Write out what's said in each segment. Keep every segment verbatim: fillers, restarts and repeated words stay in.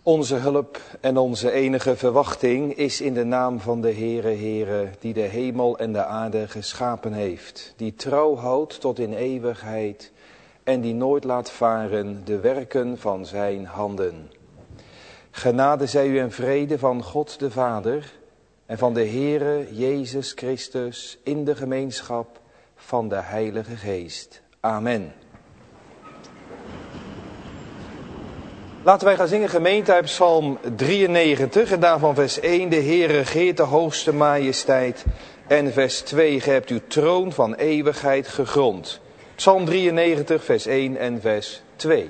Onze hulp en onze enige verwachting is in de naam van de Heere, Heere, die de hemel en de aarde geschapen heeft, die trouw houdt tot in eeuwigheid en die nooit laat varen de werken van zijn handen. Genade zij u en vrede van God de Vader en van de Heere Jezus Christus in de gemeenschap van de Heilige Geest. Amen. Laten wij gaan zingen gemeente uit Psalm drieënnegentig en daarvan vers één. De Heer regeert de hoogste majesteit. En vers twee. Ge hebt uw troon van eeuwigheid gegrond. Psalm drieënnegentig vers één en vers twee.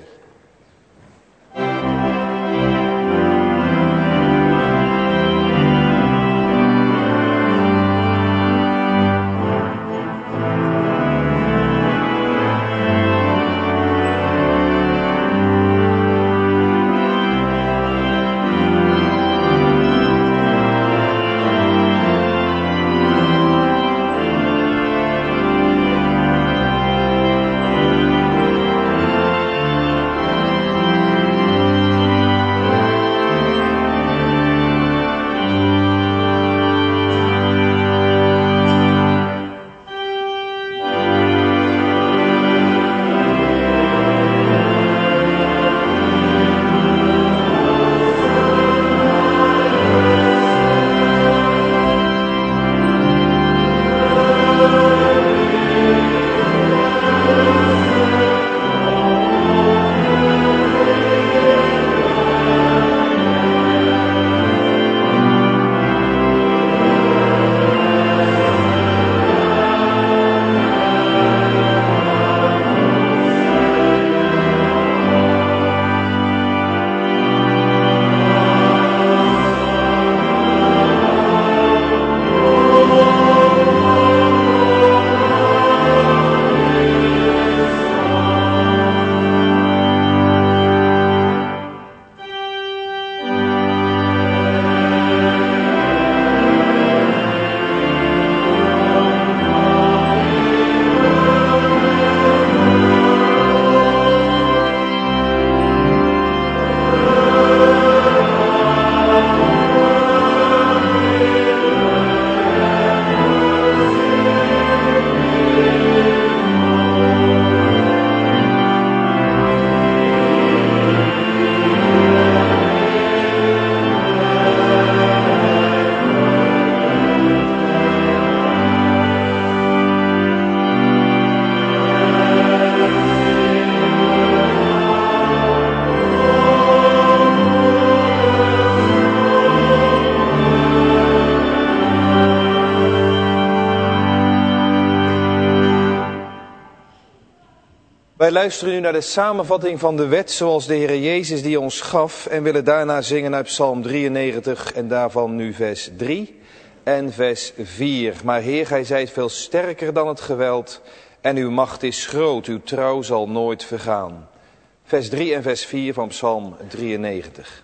Wij luisteren nu naar de samenvatting van de wet zoals de Heer Jezus die ons gaf en willen daarna zingen uit Psalm drieënnegentig en daarvan nu vers drie en vers vier. Maar Heer, gij zijt veel sterker dan het geweld en uw macht is groot, uw trouw zal nooit vergaan. Vers drie en vers vier van Psalm drieënnegentig.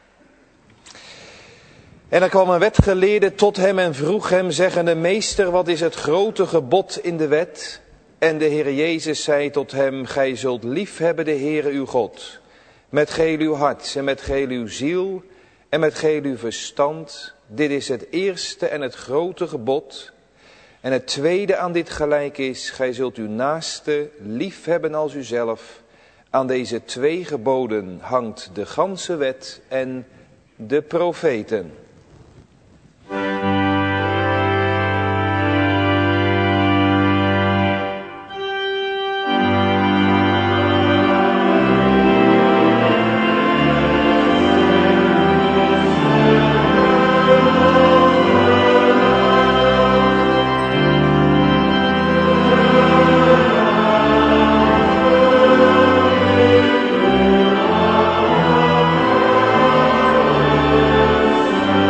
En er kwam een wetgeleerde tot hem en vroeg hem, zeggende, Meester, wat is het grote gebod in de wet? En de Heer Jezus zei tot hem, gij zult liefhebben de Heere uw God, met geheel uw hart en met geheel uw ziel en met geheel uw verstand. Dit is het eerste en het grote gebod. En het tweede aan dit gelijk is, gij zult uw naaste liefhebben als uzelf. Aan deze twee geboden hangt de ganse wet en de profeten. Amen.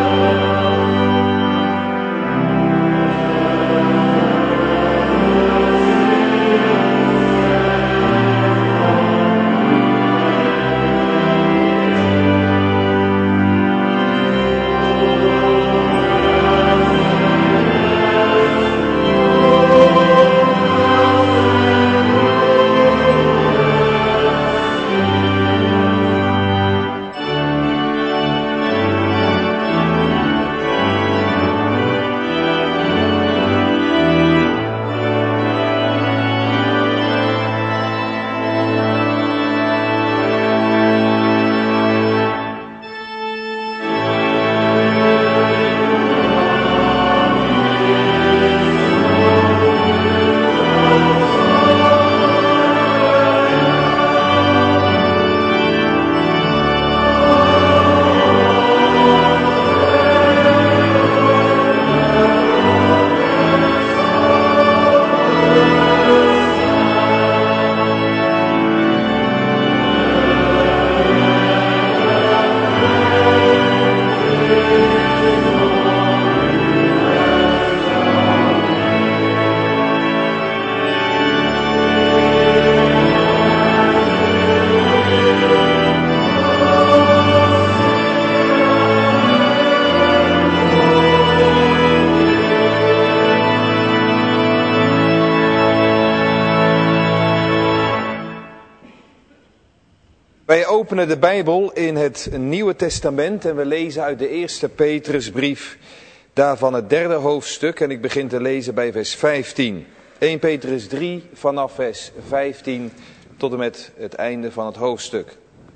Wij openen de Bijbel in het Nieuwe Testament en we lezen uit de eerste Petrusbrief, daarvan het derde hoofdstuk. En ik begin te lezen bij vers vijftien. eerste Petrus drie vanaf vers vijftien tot en met het einde van het hoofdstuk.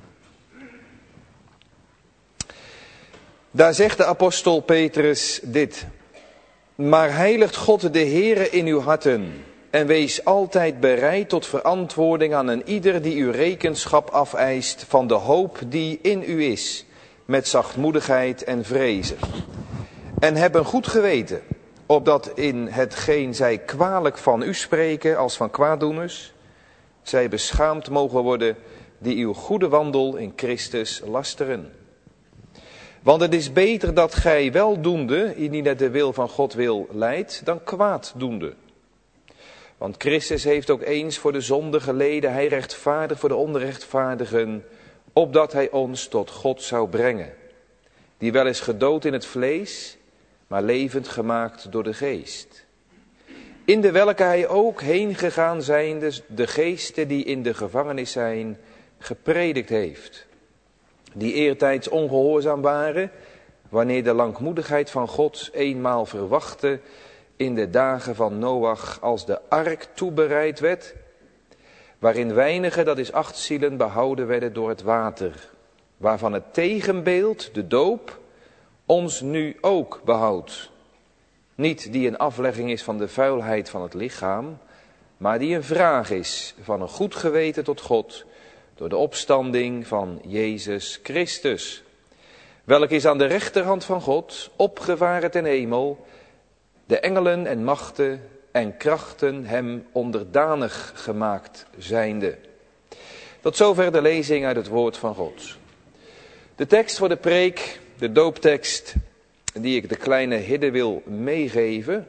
Daar zegt de apostel Petrus dit: Maar heiligt God de Heere in uw harten en wees altijd bereid tot verantwoording aan een ieder die u rekenschap afeist van de hoop die in u is, met zachtmoedigheid en vrezen. En heb een goed geweten, opdat in hetgeen zij kwalijk van u spreken als van kwaaddoeners, zij beschaamd mogen worden die uw goede wandel in Christus lasteren. Want het is beter dat gij weldoende, indien het de wil van God wil, lijdt, dan kwaaddoende. Want Christus heeft ook eens voor de zonde geleden, hij rechtvaardig voor de onrechtvaardigen, opdat hij ons tot God zou brengen. Die wel is gedood in het vlees, maar levend gemaakt door de geest. In de welke hij ook heen gegaan zijnde de geesten die in de gevangenis zijn, gepredikt heeft. Die eertijds ongehoorzaam waren, wanneer de langmoedigheid van God eenmaal verwachtte in de dagen van Noach, als de ark toebereid werd, waarin weinigen, dat is acht zielen, behouden werden door het water, waarvan het tegenbeeld, de doop, ons nu ook behoudt. Niet die een aflegging is van de vuilheid van het lichaam, maar die een vraag is van een goed geweten tot God, door de opstanding van Jezus Christus, welk is aan de rechterhand van God, opgevaren ten hemel, de engelen en machten en krachten hem onderdanig gemaakt zijnde. Tot zover de lezing uit het woord van God. De tekst voor de preek, de dooptekst die ik de kleine hidde wil meegeven,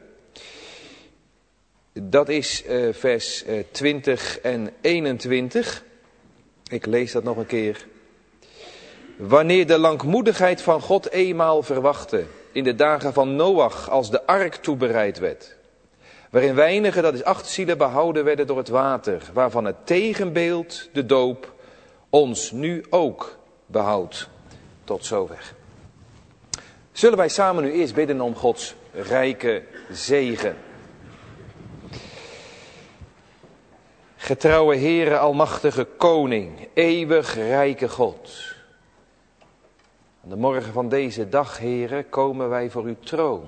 dat is uh, vers uh, twintig en eenentwintig. Ik lees dat nog een keer. Wanneer de langmoedigheid van God eenmaal verwachtte, in de dagen van Noach, als de ark toebereid werd, waarin weinigen, dat is acht zielen, behouden werden door het water, waarvan het tegenbeeld, de doop, ons nu ook behoudt. Tot zover. Zullen wij samen nu eerst bidden om Gods rijke zegen. Getrouwe Heere, almachtige Koning, eeuwig rijke God. Aan de morgen van deze dag, Heere, komen wij voor uw troon.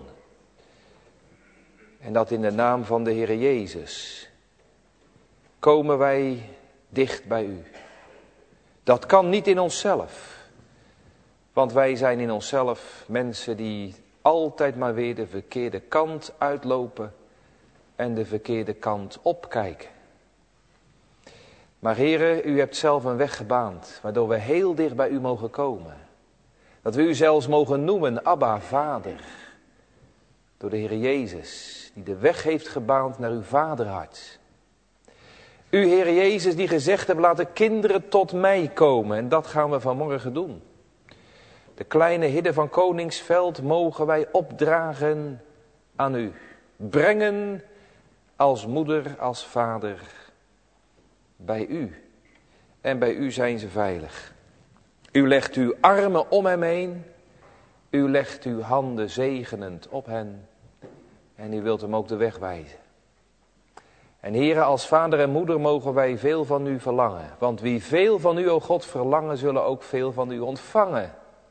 En dat in de naam van de Heere Jezus. Komen wij dicht bij u. Dat kan niet in onszelf. Want wij zijn in onszelf mensen die altijd maar weer de verkeerde kant uitlopen en de verkeerde kant opkijken. Maar Heere, u hebt zelf een weg gebaand, waardoor we heel dicht bij u mogen komen. Dat we u zelfs mogen noemen, Abba, Vader. Door de Heere Jezus, die de weg heeft gebaand naar uw vaderhart. U, Heere Jezus, die gezegd hebt, laat de kinderen tot mij komen. En dat gaan we vanmorgen doen. De kleine hidde van Koningsveld mogen wij opdragen aan u. Brengen als moeder, als vader bij u. En bij u zijn ze veilig. U legt uw armen om hem heen. U legt uw handen zegenend op hen. En u wilt hem ook de weg wijzen. En Heere, als vader en moeder mogen wij veel van u verlangen. Want wie veel van u, o God, verlangen, zullen ook veel van u ontvangen.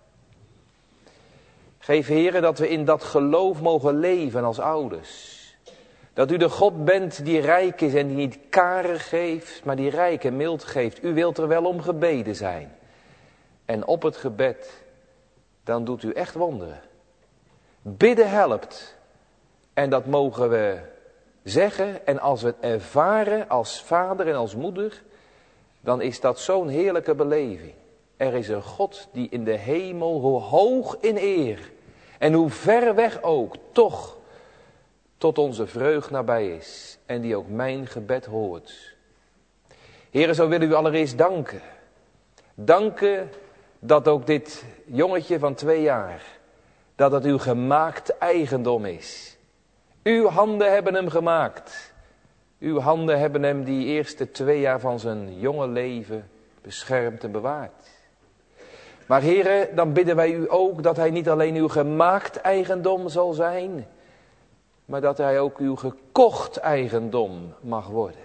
Geef, Heere, dat we in dat geloof mogen leven als ouders. Dat u de God bent die rijk is en die niet karig geeft, maar die rijk en mild geeft. U wilt er wel om gebeden zijn. En op het gebed, dan doet u echt wonderen. Bidden helpt. En dat mogen we zeggen. En als we het ervaren als vader en als moeder, dan is dat zo'n heerlijke beleving. Er is een God die in de hemel, hoe hoog in eer en hoe ver weg ook, toch tot onze vreugd nabij is. En die ook mijn gebed hoort. Heere, zo willen we u allereerst danken. Danken dat ook dit jongetje van twee jaar, dat het uw gemaakt eigendom is. Uw handen hebben hem gemaakt. Uw handen hebben hem die eerste twee jaar van zijn jonge leven beschermt en bewaart. Maar Heere, dan bidden wij u ook dat hij niet alleen uw gemaakt eigendom zal zijn, maar dat hij ook uw gekocht eigendom mag worden.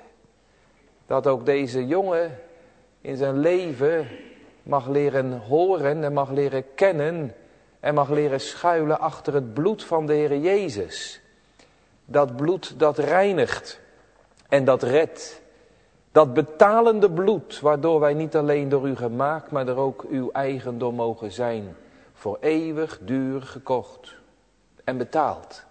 Dat ook deze jongen in zijn leven mag leren horen en mag leren kennen en mag leren schuilen achter het bloed van de Heere Jezus. Dat bloed dat reinigt en dat redt. Dat betalende bloed, waardoor wij niet alleen door u gemaakt, maar er ook uw eigendom mogen zijn. Voor eeuwig duur gekocht en betaald.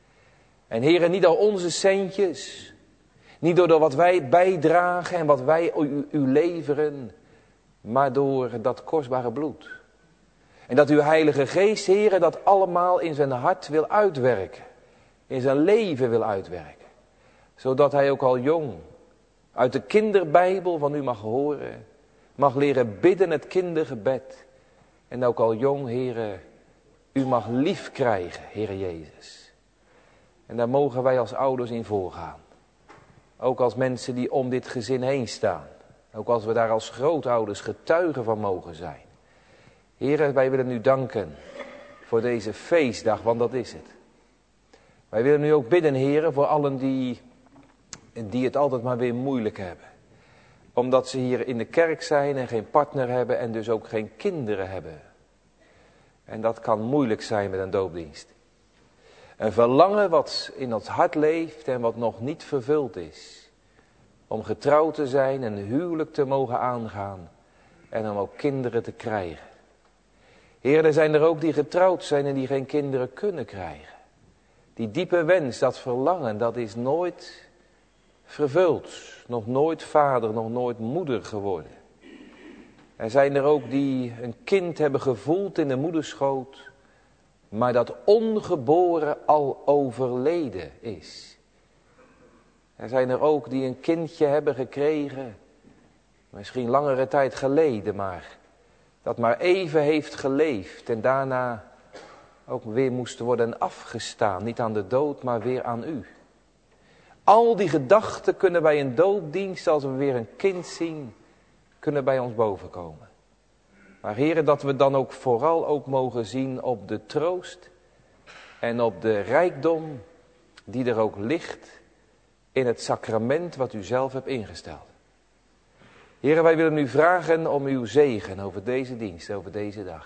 En Heere, niet door onze centjes, niet door wat wij bijdragen en wat wij u, u leveren, maar door dat kostbare bloed. En dat uw Heilige Geest, Heere, dat allemaal in zijn hart wil uitwerken. In zijn leven wil uitwerken. Zodat hij ook al jong uit de kinderbijbel van u mag horen. Mag leren bidden het kindergebed. En ook al jong, Heere, u mag lief krijgen, Heere Jezus. En daar mogen wij als ouders in voorgaan. Ook als mensen die om dit gezin heen staan. Ook als we daar als grootouders getuigen van mogen zijn. Heere, wij willen u danken voor deze feestdag, want dat is het. Wij willen u ook bidden, Heere, voor allen die, die het altijd maar weer moeilijk hebben. Omdat ze hier in de kerk zijn en geen partner hebben en dus ook geen kinderen hebben. En dat kan moeilijk zijn met een doopdienst. Een verlangen wat in ons hart leeft en wat nog niet vervuld is. Om getrouwd te zijn en een huwelijk te mogen aangaan. En om ook kinderen te krijgen. Heer, er zijn er ook die getrouwd zijn en die geen kinderen kunnen krijgen. Die diepe wens, dat verlangen, dat is nooit vervuld. Nog nooit vader, nog nooit moeder geworden. Er zijn er ook die een kind hebben gevoeld in de moederschoot, maar dat ongeboren al overleden is. Er zijn er ook die een kindje hebben gekregen, misschien langere tijd geleden, maar dat maar even heeft geleefd en daarna ook weer moest worden afgestaan. Niet aan de dood, maar weer aan u. Al die gedachten kunnen bij een doopdienst, als we weer een kind zien, kunnen bij ons bovenkomen. Maar Heere, dat we dan ook vooral ook mogen zien op de troost en op de rijkdom die er ook ligt in het sacrament wat u zelf hebt ingesteld. Heere, wij willen u vragen om uw zegen over deze dienst, over deze dag.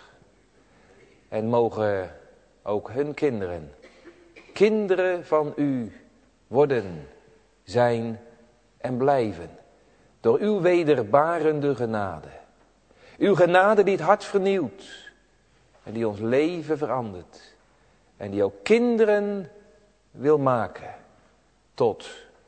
En mogen ook hun kinderen, kinderen van u worden, zijn en blijven. Door uw wederbarende genade. Uw genade die het hart vernieuwt. En die ons leven verandert. En die ook kinderen wil maken. Tot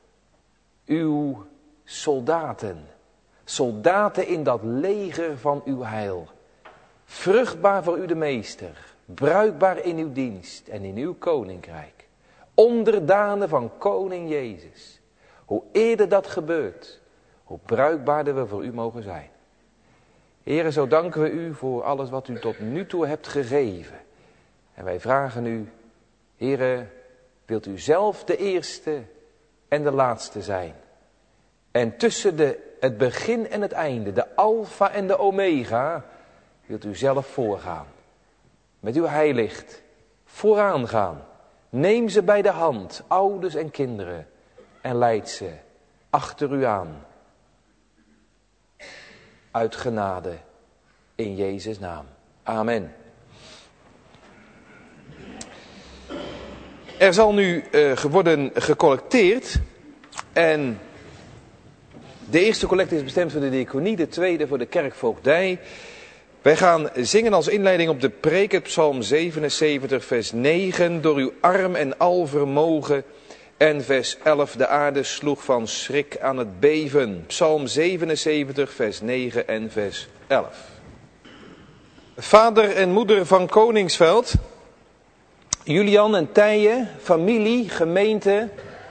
uw soldaten. Soldaten in dat leger van uw heil. Vruchtbaar voor u de meester. Bruikbaar in uw dienst en in uw koninkrijk. Onderdanen van koning Jezus. Hoe eerder dat gebeurt, hoe bruikbaarder we voor u mogen zijn. Heere, zo danken we u voor alles wat u tot nu toe hebt gegeven. En wij vragen u, Heere, wilt u zelf de eerste en de laatste zijn. En tussen de, het begin en het einde, de alfa en de omega, wilt u zelf voorgaan. Met uw heilicht vooraan gaan. Neem ze bij de hand, ouders en kinderen, en leid ze achter u aan. Uit genade, in Jezus' naam. Amen. Er zal nu uh, worden gecollecteerd. En de eerste collecte is bestemd voor de diaconie, de tweede voor de kerkvoogdij. Wij gaan zingen als inleiding op de preek het Psalm zevenenzeventig vers negen. Door uw arm en al vermogen. En vers elf, de aarde sloeg van schrik aan het beven. Psalm zevenenzeventig vers negen en vers elf. Vader en moeder van Koningsveld, Julian en Tije, familie, gemeente.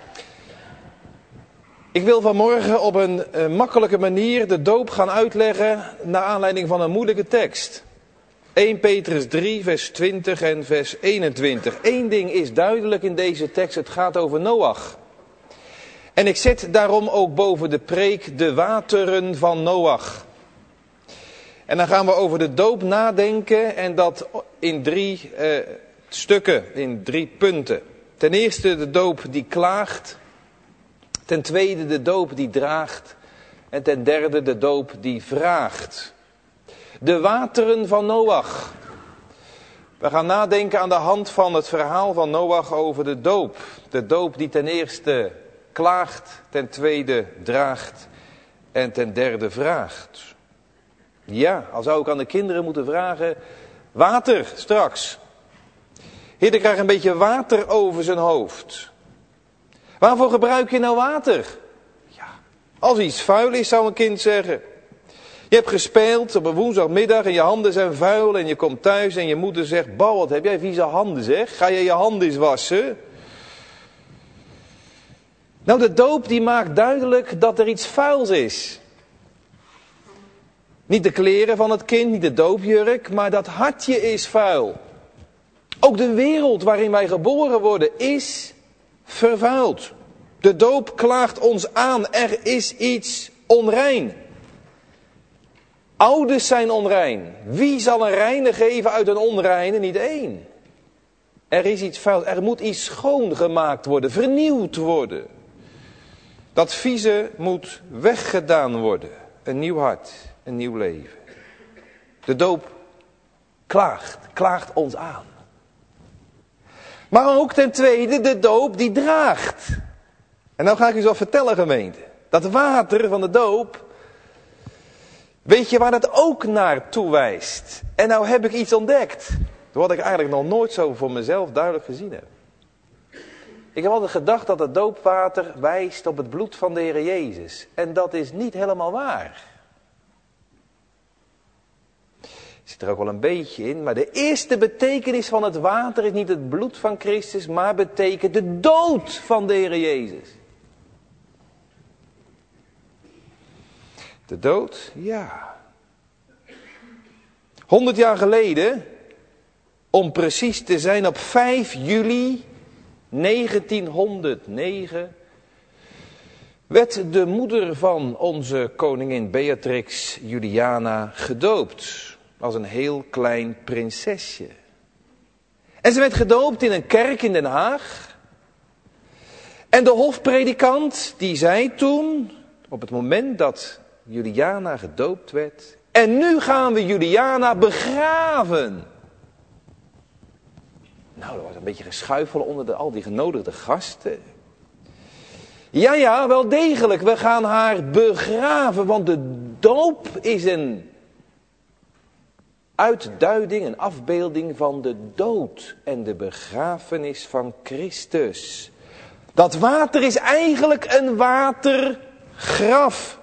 Ik wil vanmorgen op een uh, makkelijke manier de doop gaan uitleggen naar aanleiding van een moeilijke tekst. eerste Petrus drie vers twintig en vers eenentwintig. Eén ding is duidelijk in deze tekst, het gaat over Noach. En ik zet daarom ook boven de preek de wateren van Noach. En dan gaan we over de doop nadenken en dat in drie uh, stukken, in drie punten. Ten eerste de doop die klaagt. Ten tweede de doop die draagt. En ten derde de doop die vraagt. De wateren van Noach. We gaan nadenken aan de hand van het verhaal van Noach over de doop. De doop die ten eerste klaagt, ten tweede draagt en ten derde vraagt. Ja, al zou ik aan de kinderen moeten vragen, water straks. Heer, ik krijg een beetje water over zijn hoofd. Waarvoor gebruik je nou water? Ja, als iets vuil is, zou een kind zeggen. Je hebt gespeeld op een woensdagmiddag en je handen zijn vuil en je komt thuis en je moeder zegt, Bal, wat heb jij vieze handen zeg? Ga je je handen eens wassen? Nou, de doop die maakt duidelijk dat er iets vuils is. Niet de kleren van het kind, niet de doopjurk, maar dat hartje is vuil. Ook de wereld waarin wij geboren worden is vervuild. De doop klaagt ons aan, er is iets onrein. Ouders zijn onrein. Wie zal een reine geven uit een onreine? Niet één. Er is iets vuils, er moet iets schoongemaakt worden, vernieuwd worden. Dat vieze moet weggedaan worden. Een nieuw hart, een nieuw leven. De doop klaagt, klaagt ons aan. Maar ook ten tweede de doop die draagt. En nou ga ik u zo vertellen, gemeente. Dat water van de doop, weet je waar dat ook naartoe wijst? En nou heb ik iets ontdekt. Wat ik eigenlijk nog nooit zo voor mezelf duidelijk gezien heb. Ik heb altijd gedacht dat het doopwater wijst op het bloed van de Heer Jezus. En dat is niet helemaal waar. Zit er ook wel een beetje in. Maar de eerste betekenis van het water is niet het bloed van Christus, maar betekent de dood van de Heer Jezus. De dood? Ja. Honderd jaar geleden, om precies te zijn op vijf juli negentienhonderdnegen, werd de moeder van onze koningin Beatrix Juliana gedoopt. Als een heel klein prinsesje. En ze werd gedoopt in een kerk in Den Haag. En de hofpredikant die zei toen, op het moment dat Juliana gedoopt werd, en nu gaan we Juliana begraven. Nou, er was een beetje geschuifel onder de, al die genodigde gasten. Ja, ja, wel degelijk, we gaan haar begraven, want de doop is een uitduiding, een afbeelding van de dood en de begrafenis van Christus. Dat water is eigenlijk een watergraf.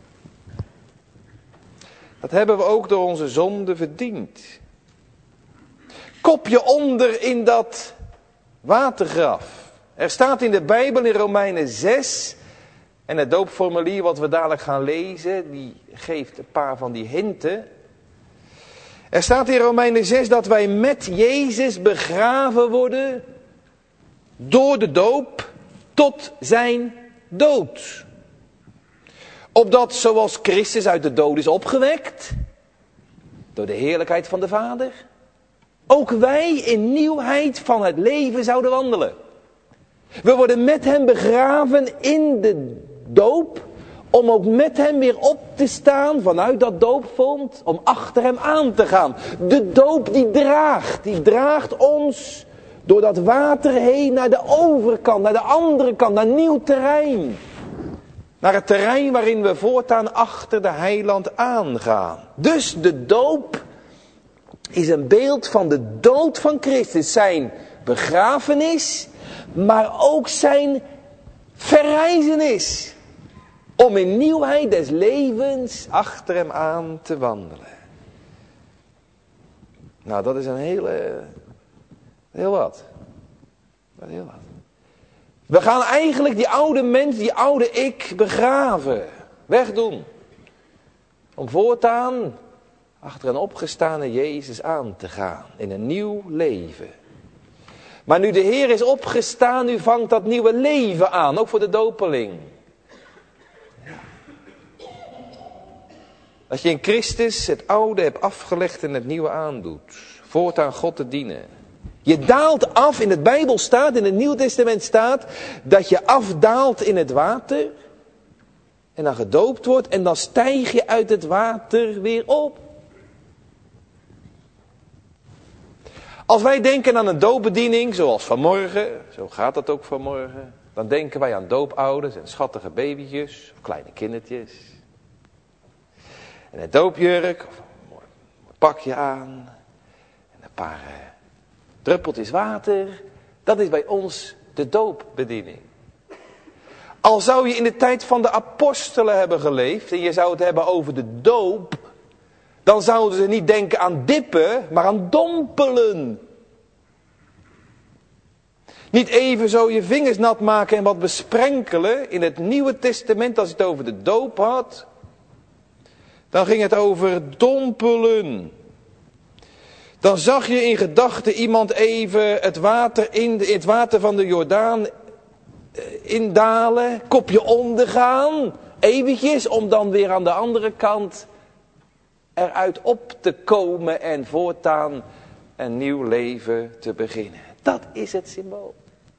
Dat hebben we ook door onze zonde verdiend. Kopje onder in dat watergraf. Er staat in de Bijbel in Romeinen zes, en het doopformulier wat we dadelijk gaan lezen, die geeft een paar van die hinten. Er staat in Romeinen zes dat wij met Jezus begraven worden door de doop tot zijn dood. Opdat zoals Christus uit de dood is opgewekt, door de heerlijkheid van de Vader, ook wij in nieuwheid van het leven zouden wandelen. We worden met hem begraven in de doop, om ook met hem weer op te staan vanuit dat doopvond, om achter hem aan te gaan. De doop die draagt, die draagt ons door dat water heen naar de overkant, naar de andere kant, naar nieuw terrein. Naar het terrein waarin we voortaan achter de heiland aangaan. Dus de doop is een beeld van de dood van Christus, zijn begrafenis, maar ook zijn verrijzenis. Om in nieuwheid des levens achter hem aan te wandelen. Nou, dat is een hele, heel wat. Dat is heel wat. We gaan eigenlijk die oude mens, die oude ik begraven. Wegdoen. Om voortaan achter een opgestane Jezus aan te gaan. In een nieuw leven. Maar nu de Heer is opgestaan, nu vangt dat nieuwe leven aan. Ook voor de dopeling. Dat je in Christus het oude hebt afgelegd en het nieuwe aandoet. Voortaan God te dienen. Je daalt af, in het Bijbel staat, in het Nieuw Testament staat, dat je afdaalt in het water. En dan gedoopt wordt en dan stijg je uit het water weer op. Als wij denken aan een doopbediening, zoals vanmorgen, zo gaat dat ook vanmorgen. Dan denken wij aan doopouders en schattige babytjes, of kleine kindertjes. En een doopjurk, of een mooi, mooi pakje aan. En een paar uh, druppeltjes water. Dat is bij ons de doopbediening. Al zou je in de tijd van de apostelen hebben geleefd en je zou het hebben over de doop, dan zouden ze niet denken aan dippen, maar aan dompelen. Niet even zo je vingers nat maken en wat besprenkelen. In het Nieuwe Testament, als het over de doop had, dan ging het over dompelen. Dan zag je in gedachten iemand even het water, in de, het water van de Jordaan indalen, kopje ondergaan, eventjes, om dan weer aan de andere kant eruit op te komen en voortaan een nieuw leven te beginnen. Dat is het symbool.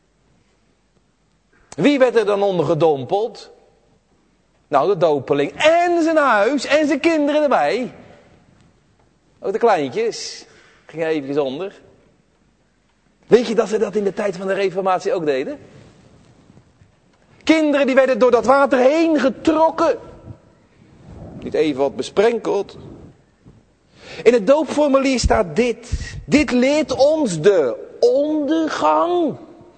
Wie werd er dan onder gedompeld? Nou, de dopeling en zijn huis en zijn kinderen erbij. Ook de kleintjes gingen eventjes onder. Weet je dat ze dat in de tijd van de Reformatie ook deden? Kinderen die werden door dat water heen getrokken. Niet even wat besprenkeld. In het doopformulier staat dit. Dit leert ons de ondergang.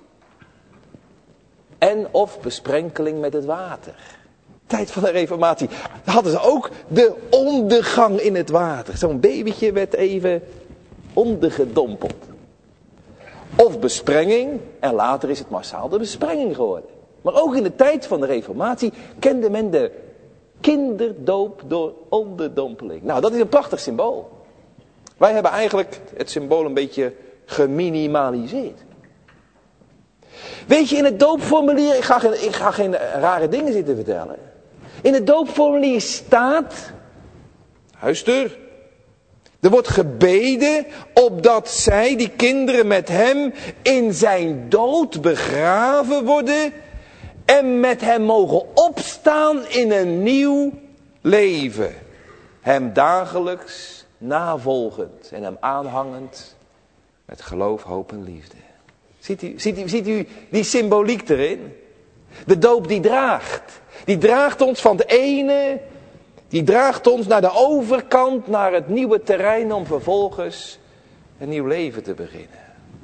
En of besprenkeling met het water. Tijd van de Reformatie. Daar hadden ze ook de ondergang in het water. Zo'n babytje werd even ondergedompeld. Of besprenging. En later is het massaal de besprenging geworden. Maar ook in de tijd van de Reformatie kende men de kinderdoop door onderdompeling. Nou, dat is een prachtig symbool. Wij hebben eigenlijk het symbool een beetje geminimaliseerd. Weet je, in het doopformulier, ik ga geen, ik ga geen rare dingen zitten vertellen. In het doopformulier staat, luister, er wordt gebeden opdat zij, die kinderen met hem, in zijn dood begraven worden en met hem mogen opstaan in een nieuw leven. Hem dagelijks navolgend en hem aanhangend met geloof, hoop en liefde. Ziet u, ziet u, ziet u die symboliek erin? De doop die draagt. Die draagt ons van het ene, die draagt ons naar de overkant, naar het nieuwe terrein om vervolgens een nieuw leven te beginnen.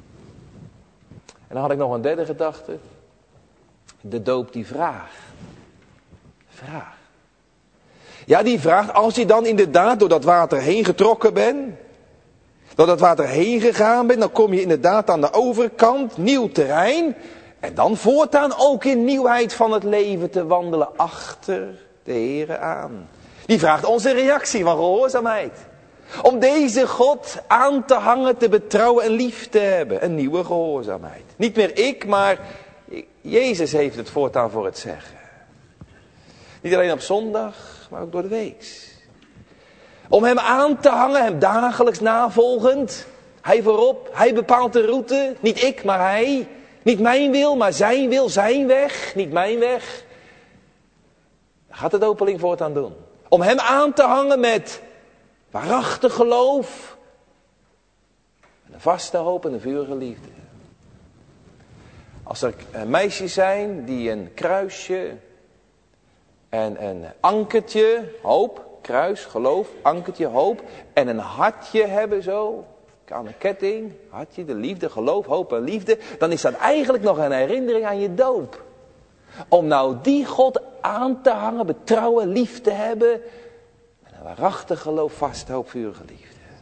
En dan had ik nog een derde gedachte. De doop die vraagt. Vraagt. Ja, die vraagt, als je dan inderdaad door dat water heen getrokken bent, door dat water heen gegaan bent, dan kom je inderdaad aan de overkant, nieuw terrein. En dan voortaan ook in nieuwheid van het leven te wandelen achter de Heere aan. Die vraagt onze reactie van gehoorzaamheid. Om deze God aan te hangen, te betrouwen en lief te hebben. Een nieuwe gehoorzaamheid. Niet meer ik, maar Jezus heeft het voortaan voor het zeggen. Niet alleen op zondag, maar ook door de week. Om hem aan te hangen, hem dagelijks navolgend. Hij voorop, hij bepaalt de route. Niet ik, maar hij. Niet mijn wil, maar zijn wil, zijn weg. Niet mijn weg. Daar gaat de dopeling voortaan doen. Om hem aan te hangen met waarachtig geloof. En een vaste hoop en een vurige liefde. Als er meisjes zijn die een kruisje en een ankertje, hoop, kruis, geloof, ankertje, hoop en een hartje hebben zo, aan een ketting, hartje, de liefde, geloof, hoop en liefde, dan is dat eigenlijk nog een herinnering aan je doop. Om nou die God aan te hangen, betrouwen, lief te hebben, en een waarachtig geloof, vaste hoop, vurige liefde.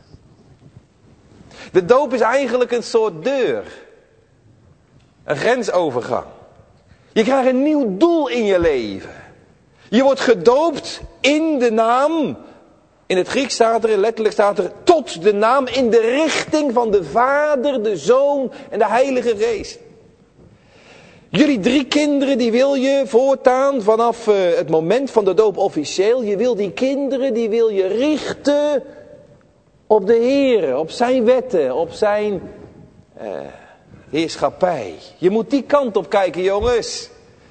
De doop is eigenlijk een soort deur. Een grensovergang. Je krijgt een nieuw doel in je leven. Je wordt gedoopt in de naam. In het Grieks staat er, letterlijk staat er, tot de naam, in de richting van de Vader, de Zoon en de Heilige Geest. Jullie drie kinderen, die wil je voortaan vanaf uh, het moment van de doop officieel. Je wil die kinderen, die wil je richten op de Heer, op zijn wetten, op zijn uh, heerschappij. Je moet die kant op kijken, jongens.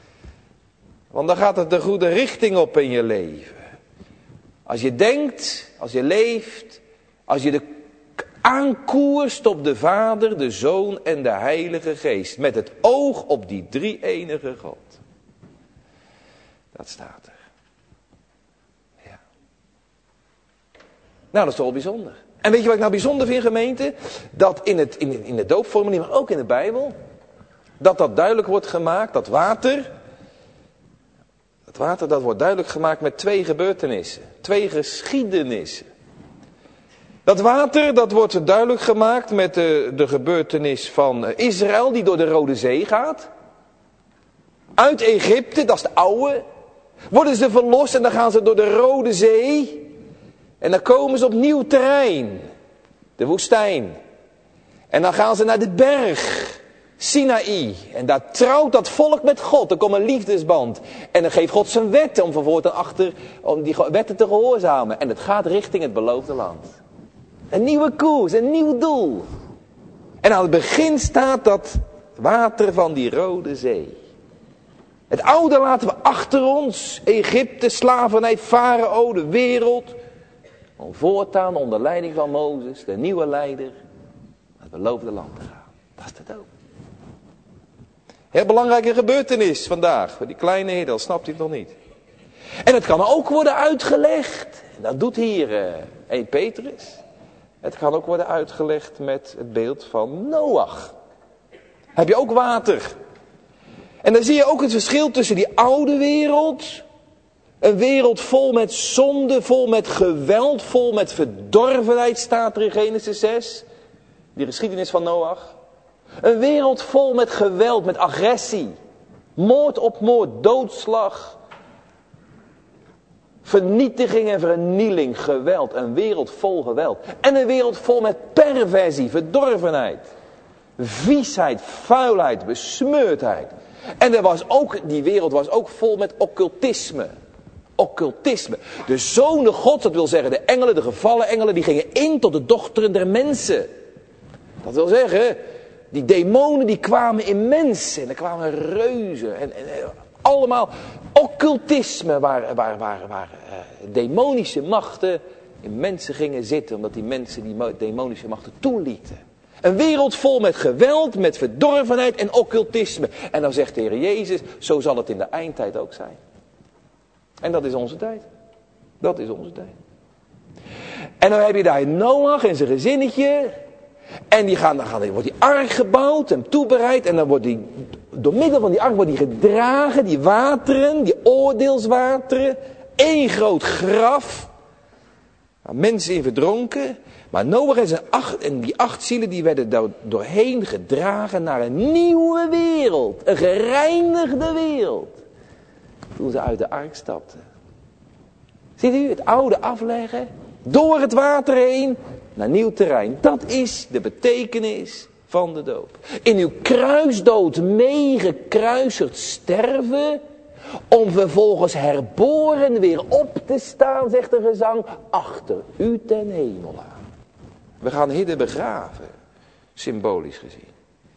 Want dan gaat het de goede richting op in je leven. Als je denkt, als je leeft, als je de aankoerst op de Vader, de Zoon en de Heilige Geest. Met het oog op die drie-enige God. Dat staat er. Ja. Nou, dat is toch wel bijzonder. En weet je wat ik nou bijzonder vind, gemeente? Dat in het, in, in het doopformulier, maar ook in de Bijbel, dat dat duidelijk wordt gemaakt, dat water, dat water dat wordt duidelijk gemaakt met twee gebeurtenissen. Twee geschiedenissen. Dat water, dat wordt duidelijk gemaakt met de, de gebeurtenis van Israël die door de Rode Zee gaat. Uit Egypte, dat is de oude. Worden ze verlost en dan gaan ze door de Rode Zee. En dan komen ze op nieuw terrein. De woestijn. En dan gaan ze naar de berg. Sinaï. En daar trouwt dat volk met God. Er komt een liefdesband. En dan geeft God zijn wetten om vervolgens achter, om die wetten te gehoorzamen. En het gaat richting het beloofde land. Een nieuwe koers, een nieuw doel. En aan het begin staat dat water van die Rode Zee. Het oude laten we achter ons. Egypte, slavernij, farao, de wereld. Om voortaan onder leiding van Mozes, de nieuwe leider, naar het beloofde land te gaan. Dat is de doop. Heel belangrijke gebeurtenis vandaag. Voor die kleine heer, dat snapt hij nog niet. En het kan ook worden uitgelegd. Dat doet hier uh, één Petrus. Het kan ook worden uitgelegd met het beeld van Noach. Heb je ook water. En dan zie je ook het verschil tussen die oude wereld. Een wereld vol met zonde, vol met geweld, vol met verdorvenheid staat er in Genesis zes. Die geschiedenis van Noach. Een wereld vol met geweld, met agressie. Moord op moord, doodslag. Vernietiging en vernieling, geweld. Een wereld vol geweld. En een wereld vol met perversie, verdorvenheid. Viesheid, vuilheid, besmeurdheid. En er was ook, die wereld was ook vol met occultisme. Occultisme. De zonen Gods, dat wil zeggen de engelen, de gevallen engelen, die gingen in tot de dochteren der mensen. Dat wil zeggen, die demonen die kwamen in mensen. En er kwamen reuzen. En, en, en allemaal occultisme waar, waar, waar, waar uh, demonische machten in mensen gingen zitten. Omdat die mensen die demonische machten toelieten. Een wereld vol met geweld, met verdorvenheid en occultisme. En dan zegt de Heer Jezus, zo zal het in de eindtijd ook zijn. En dat is onze tijd. Dat is onze tijd. En dan heb je daar Noach en zijn gezinnetje. En die gaan, dan, gaan, dan wordt die ark gebouwd en toebereid. En dan wordt die, door middel van die ark wordt die gedragen, die wateren, die oordeelswateren. Eén groot graf. Waar mensen in verdronken. Maar Noach en, zijn acht, en die acht zielen die werden daar doorheen gedragen naar een nieuwe wereld. Een gereinigde wereld. Toen ze uit de ark stapten. Ziet u het oude afleggen? Door het water heen naar nieuw terrein. Dat is de betekenis van de doop. In uw kruisdood meegekruisigd sterven. Om vervolgens herboren weer op te staan, zegt de gezang, achter u ten hemel aan. We gaan hidden begraven. Symbolisch gezien.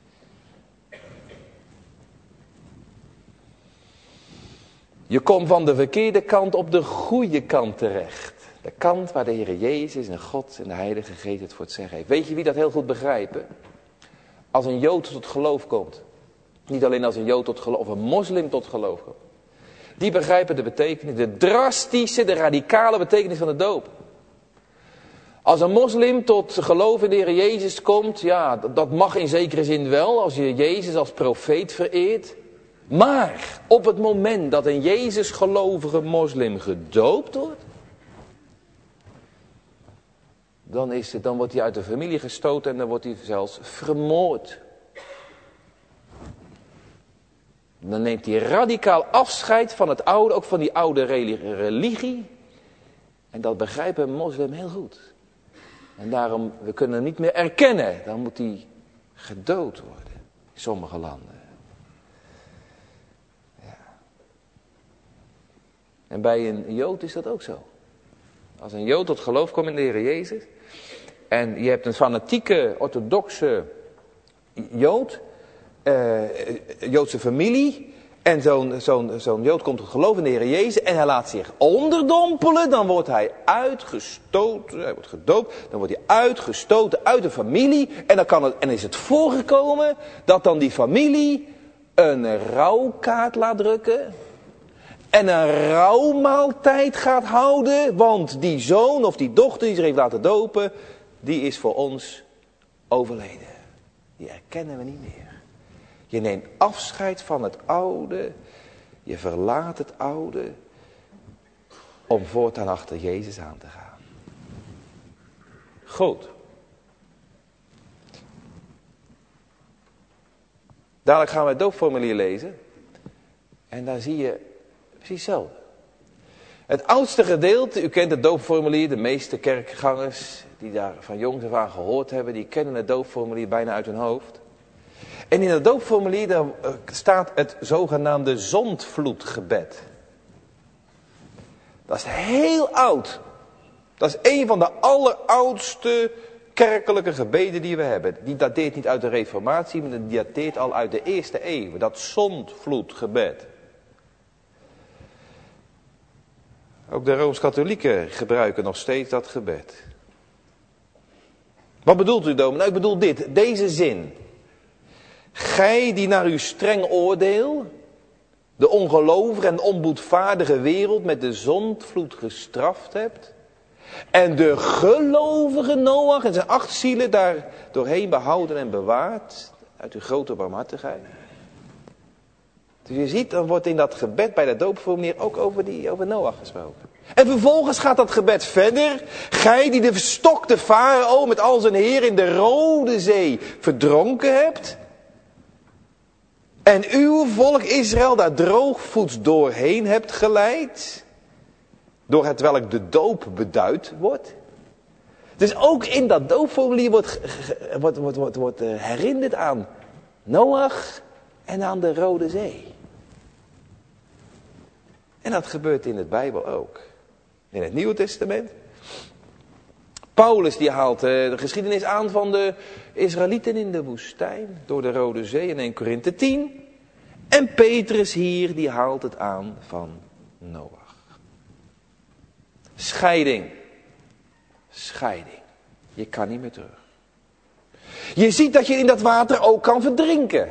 Je komt van de verkeerde kant op de goede kant terecht. De kant waar de Heer Jezus en God en de Heilige Geest het voor het zeggen heeft. Weet je wie dat heel goed begrijpen? Als een Jood tot geloof komt. Niet alleen als een Jood tot geloof, of een moslim tot geloof komt. Die begrijpen de betekenis, de drastische, de radicale betekenis van de doop. Als een moslim tot geloof in de Heer Jezus komt, ja, dat mag in zekere zin wel, als je Jezus als profeet vereert. Maar op het moment dat een Jezus gelovige moslim gedoopt wordt, dan, is het, dan wordt hij uit de familie gestoten en dan wordt hij zelfs vermoord. Dan neemt hij radicaal afscheid van het oude, ook van die oude religie. En dat begrijpt een moslim heel goed. En daarom, we kunnen hem niet meer erkennen. Dan moet hij gedood worden in sommige landen. En bij een Jood is dat ook zo. Als een Jood tot geloof komt in de Heer Jezus. En je hebt een fanatieke, orthodoxe Jood. Uh, Joodse familie. En zo'n, zo'n, zo'n Jood komt tot geloof in de Heer Jezus. En hij laat zich onderdompelen. Dan wordt hij uitgestoten. Hij wordt gedoopt. Dan wordt hij uitgestoten uit de familie. En dan kan het, en is het voorgekomen dat dan die familie een rouwkaart laat drukken. En een rouwmaaltijd gaat houden. Want die zoon of die dochter die zich heeft laten dopen. Die is voor ons overleden. Die herkennen we niet meer. Je neemt afscheid van het oude. Je verlaat het oude. Om voortaan achter Jezus aan te gaan. Goed. Dadelijk gaan we het doopformulier lezen. En daar zie je precies hetzelfde. Het oudste gedeelte, u kent het doopformulier, de meeste kerkgangers die daar van jongs af aan gehoord hebben, die kennen het doopformulier bijna uit hun hoofd. En in het doopformulier daar staat het zogenaamde zondvloedgebed. Dat is heel oud. Dat is een van de alleroudste kerkelijke gebeden die we hebben. Die dateert niet uit de Reformatie, maar die dateert al uit de eerste eeuw. Dat zondvloedgebed. Ook de Rooms-Katholieken gebruiken nog steeds dat gebed. Wat bedoelt u, dominee? Nou, ik bedoel dit, deze zin. Gij die naar uw streng oordeel de ongelovige en onboedvaardige wereld met de zondvloed gestraft hebt. En de gelovige Noach en zijn acht zielen daar doorheen behouden en bewaard. Uit uw grote barmhartigheid. Dus je ziet, dan wordt in dat gebed bij de doopformulier ook over, die, over Noach gesproken. En vervolgens gaat dat gebed verder. Gij die de verstokte farao met al zijn heer in de Rode Zee verdronken hebt. En uw volk Israël daar droogvoets doorheen hebt geleid. Door het welk de doop beduid wordt. Dus ook in dat doopformulier wordt, wordt, wordt, wordt, wordt herinnerd aan Noach en aan de Rode Zee. En dat gebeurt in het Bijbel ook. In het Nieuwe Testament. Paulus die haalt de geschiedenis aan van de Israëlieten in de woestijn. Door de Rode Zee in Eerste Korinthe tien. En Petrus hier die haalt het aan van Noach. Scheiding. Scheiding. Je kan niet meer terug. Je ziet dat je in dat water ook kan verdrinken.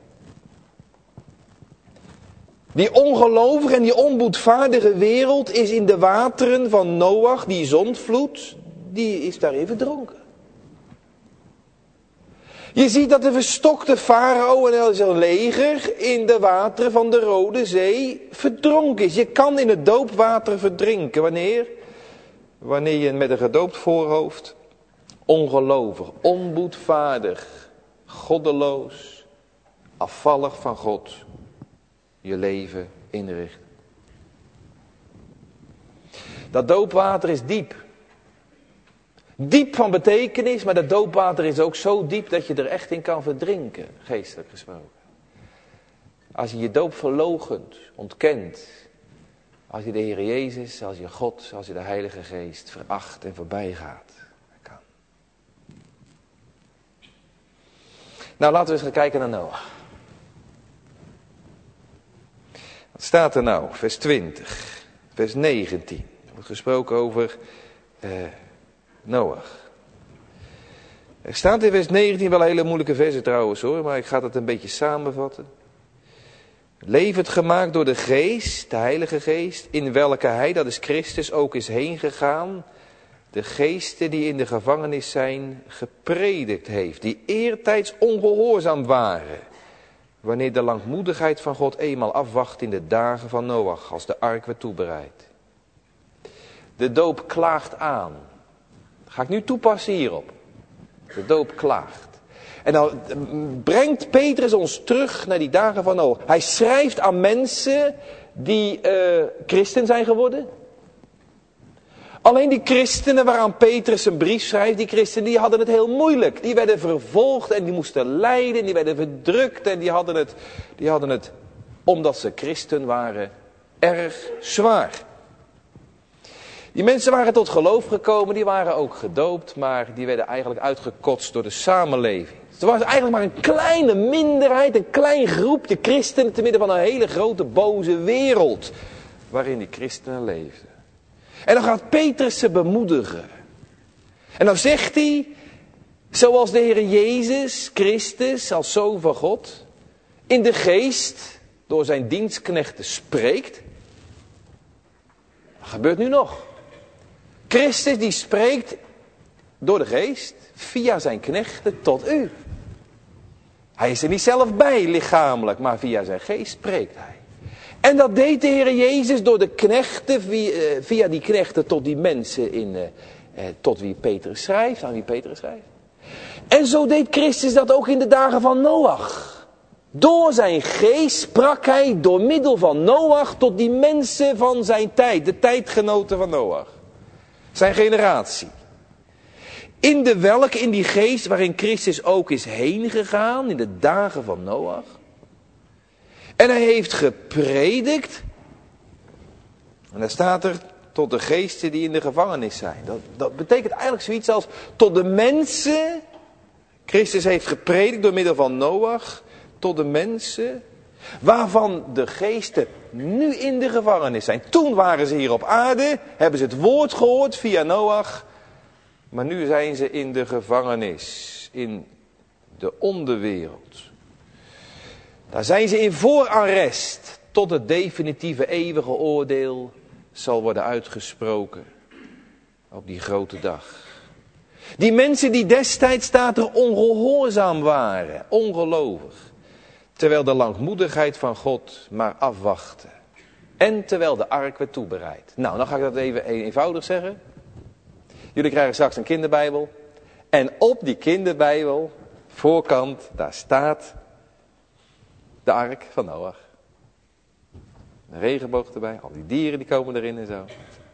Die ongelovige en die onboedvaardige wereld is in de wateren van Noach, die zondvloed, die is daarin verdronken. Je ziet dat de verstokte farao en zijn leger in de wateren van de Rode Zee verdronken is. Je kan in het doopwater verdrinken. Wanneer? Wanneer je met een gedoopt voorhoofd ongelovig, onboedvaardig, goddeloos, afvallig van God je leven inricht. Dat doopwater is diep. Diep van betekenis, maar dat doopwater is ook zo diep dat je er echt in kan verdrinken, geestelijk gesproken. Als je je doop verloochent, ontkent, als je de Heer Jezus, als je God, als je de Heilige Geest veracht en voorbij gaat. Kan. Nou, laten we eens gaan kijken naar Noach. Wat staat er nou? Vers twintig, vers negentien. Er wordt gesproken over eh, Noach. Er staat in vers negentien, wel hele moeilijke versen trouwens hoor, maar ik ga het een beetje samenvatten. Levend gemaakt door de Geest, de Heilige Geest, in welke hij, dat is Christus, ook is heen gegaan. De geesten die in de gevangenis zijn, gepredikt heeft, die eertijds ongehoorzaam waren. Wanneer de langmoedigheid van God eenmaal afwacht in de dagen van Noach, als de ark werd toebereid. De doop klaagt aan. Dat ga ik nu toepassen hierop. De doop klaagt. En dan brengt Petrus ons terug naar die dagen van Noach. Hij schrijft aan mensen die uh, christen zijn geworden. Alleen die christenen waaraan Petrus een brief schrijft, die christenen die hadden het heel moeilijk. Die werden vervolgd en die moesten lijden en die werden verdrukt en die hadden het, die hadden het omdat ze christen waren, erg zwaar. Die mensen waren tot geloof gekomen, die waren ook gedoopt, maar die werden eigenlijk uitgekotst door de samenleving. Er was eigenlijk maar een kleine minderheid, een klein groepje christenen te midden van een hele grote boze wereld waarin die christenen leefden. En dan gaat Petrus ze bemoedigen. En dan zegt hij, zoals de Heer Jezus Christus als Zoon van God in de geest door zijn dienstknechten spreekt. Dat gebeurt nu nog. Christus die spreekt door de geest via zijn knechten tot u. Hij is er niet zelf bij lichamelijk, maar via zijn geest spreekt hij. En dat deed de Heer Jezus door de knechten, via, via die knechten tot die mensen in, eh, tot wie Petrus schrijft, aan wie Petrus schrijft. En zo deed Christus dat ook in de dagen van Noach. Door zijn geest sprak hij door middel van Noach tot die mensen van zijn tijd, de tijdgenoten van Noach. Zijn generatie. In de welk, in die geest waarin Christus ook is heen gegaan, in de dagen van Noach. En hij heeft gepredikt. En daar staat er tot de geesten die in de gevangenis zijn. Dat, dat betekent eigenlijk zoiets als tot de mensen. Christus heeft gepredikt door middel van Noach. Tot de mensen waarvan de geesten nu in de gevangenis zijn. Toen waren ze hier op aarde, hebben ze het woord gehoord via Noach. Maar nu zijn ze in de gevangenis, in de onderwereld. Daar zijn ze in voorarrest tot het definitieve eeuwige oordeel zal worden uitgesproken op die grote dag. Die mensen die destijds staat er ongehoorzaam waren, ongelovig. Terwijl de langmoedigheid van God maar afwachtte. En terwijl de ark werd toebereid. Nou, dan ga ik dat even eenvoudig zeggen. Jullie krijgen straks een kinderbijbel. En op die kinderbijbel, voorkant, daar staat de ark van Noach. Een regenboog erbij, al die dieren die komen erin en zo.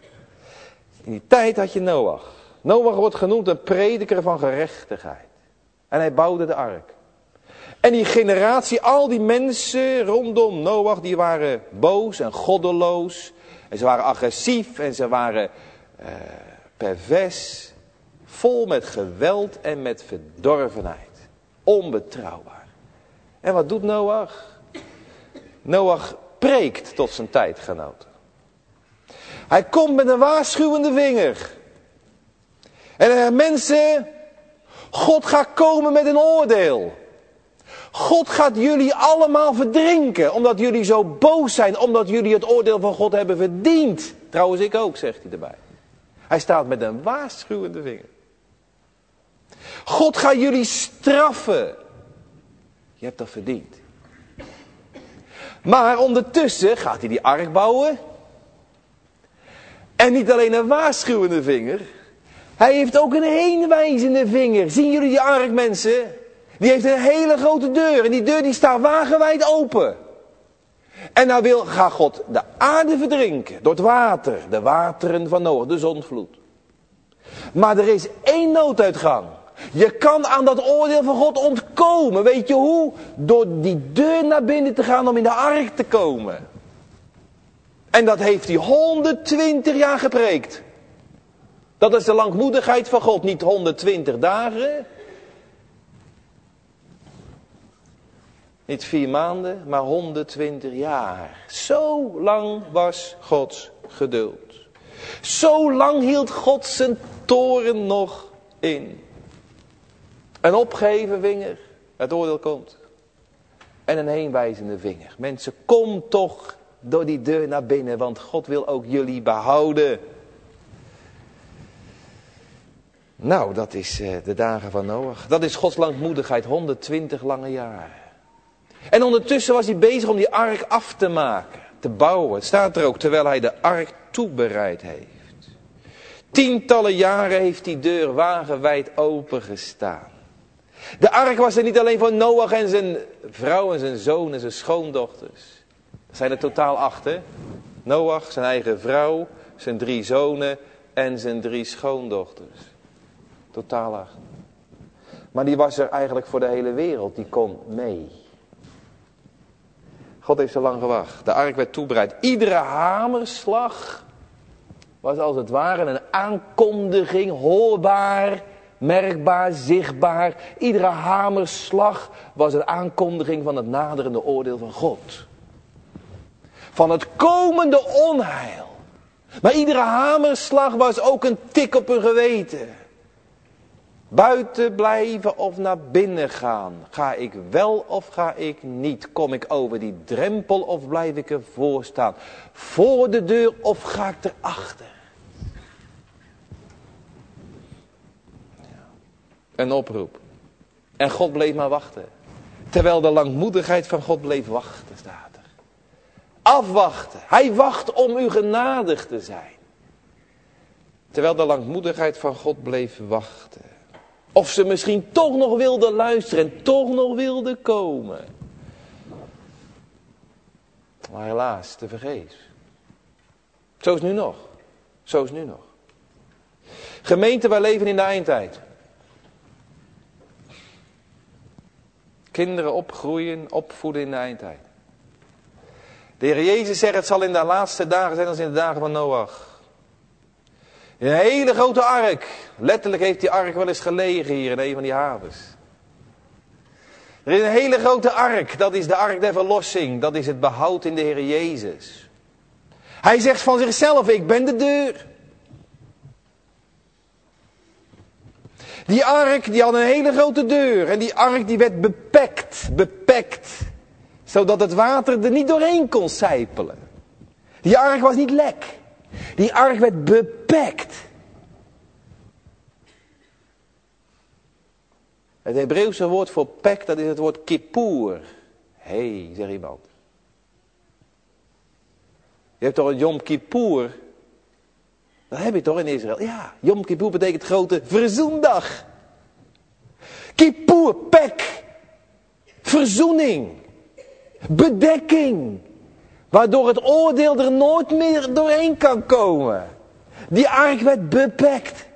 In die tijd had je Noach. Noach wordt genoemd een prediker van gerechtigheid. En hij bouwde de ark. En die generatie, al die mensen rondom Noach, die waren boos en goddeloos. En ze waren agressief en ze waren uh, pervers. Vol met geweld en met verdorvenheid. Onbetrouwbaar. En wat doet Noach? Noach preekt tot zijn tijdgenoten. Hij komt met een waarschuwende vinger. En er zijn mensen, God gaat komen met een oordeel. God gaat jullie allemaal verdrinken, omdat jullie zo boos zijn, omdat jullie het oordeel van God hebben verdiend. Trouwens ik ook, zegt hij erbij. Hij staat met een waarschuwende vinger. God gaat jullie straffen. Je hebt dat verdiend. Maar ondertussen gaat hij die ark bouwen. En niet alleen een waarschuwende vinger. Hij heeft ook een heenwijzende vinger. Zien jullie die ark, mensen? Die heeft een hele grote deur. En die deur die staat wagenwijd open. En nou wil, gaat God de aarde verdrinken. Door het water. De wateren van Noach. De zondvloed. Maar er is één nooduitgang. Je kan aan dat oordeel van God ontkomen. Weet je hoe? Door die deur naar binnen te gaan om in de ark te komen. En dat heeft hij honderdtwintig jaar gepreekt. Dat is de langmoedigheid van God. Niet honderdtwintig dagen. Niet vier maanden, maar honderdtwintig jaar. Zo lang was Gods geduld. Zo lang hield God zijn toorn nog in. Een opgeheven vinger, het oordeel komt. En een heenwijzende vinger. Mensen, kom toch door die deur naar binnen, want God wil ook jullie behouden. Nou, dat is uh, de dagen van Noach. Dat is Gods langmoedigheid, honderdtwintig lange jaren. En ondertussen was hij bezig om die ark af te maken, te bouwen. Het staat er ook, terwijl hij de ark toebereid heeft. Tientallen jaren heeft die deur wagenwijd open gestaan. De ark was er niet alleen voor Noach en zijn vrouw en zijn zoon en zijn schoondochters. Dat zijn er totaal acht, hè? Noach, zijn eigen vrouw, zijn drie zonen en zijn drie schoondochters. Totaal acht. Maar die was er eigenlijk voor de hele wereld, die kon mee. God heeft zo lang gewacht. De ark werd toebereid. Iedere hamerslag was als het ware een aankondiging, hoorbaar, merkbaar, zichtbaar. Iedere hamerslag was een aankondiging van het naderende oordeel van God. Van het komende onheil. Maar iedere hamerslag was ook een tik op hun geweten. Buiten blijven of naar binnen gaan. Ga ik wel of ga ik niet? Kom ik over die drempel of blijf ik ervoor staan? Voor de deur of ga ik erachter? Een oproep. En God bleef maar wachten. Terwijl de langmoedigheid van God bleef wachten, staat er. Afwachten. Hij wacht om u genadig te zijn. Terwijl de langmoedigheid van God bleef wachten. Of ze misschien toch nog wilden luisteren en toch nog wilden komen. Maar helaas, tevergeefs. Zo is nu nog. Zo is nu nog. Gemeente, wij leven in de eindtijd. Kinderen opgroeien, opvoeden in de eindtijd. De Heer Jezus zegt, het zal in de laatste dagen zijn als in de dagen van Noach. In een hele grote ark. Letterlijk heeft die ark wel eens gelegen hier in een van die havens. Er is een hele grote ark. Dat is de ark der verlossing. Dat is het behoud in de Heer Jezus. Hij zegt van zichzelf, ik ben de deur. Die ark die had een hele grote deur. En die ark die werd bepekt. Bepekt. Zodat het water er niet doorheen kon sijpelen. Die ark was niet lek. Die ark werd bepekt. Het Hebreeuwse woord voor pek, dat is het woord kippur. Hé, hey, zegt iemand. Je hebt toch een Yom Kippur? Dat heb je toch in Israël? Ja, Yom Kippur betekent grote verzoendag. Kippur, pek. Verzoening. Bedekking. Waardoor het oordeel er nooit meer doorheen kan komen. Die ark werd bepekt.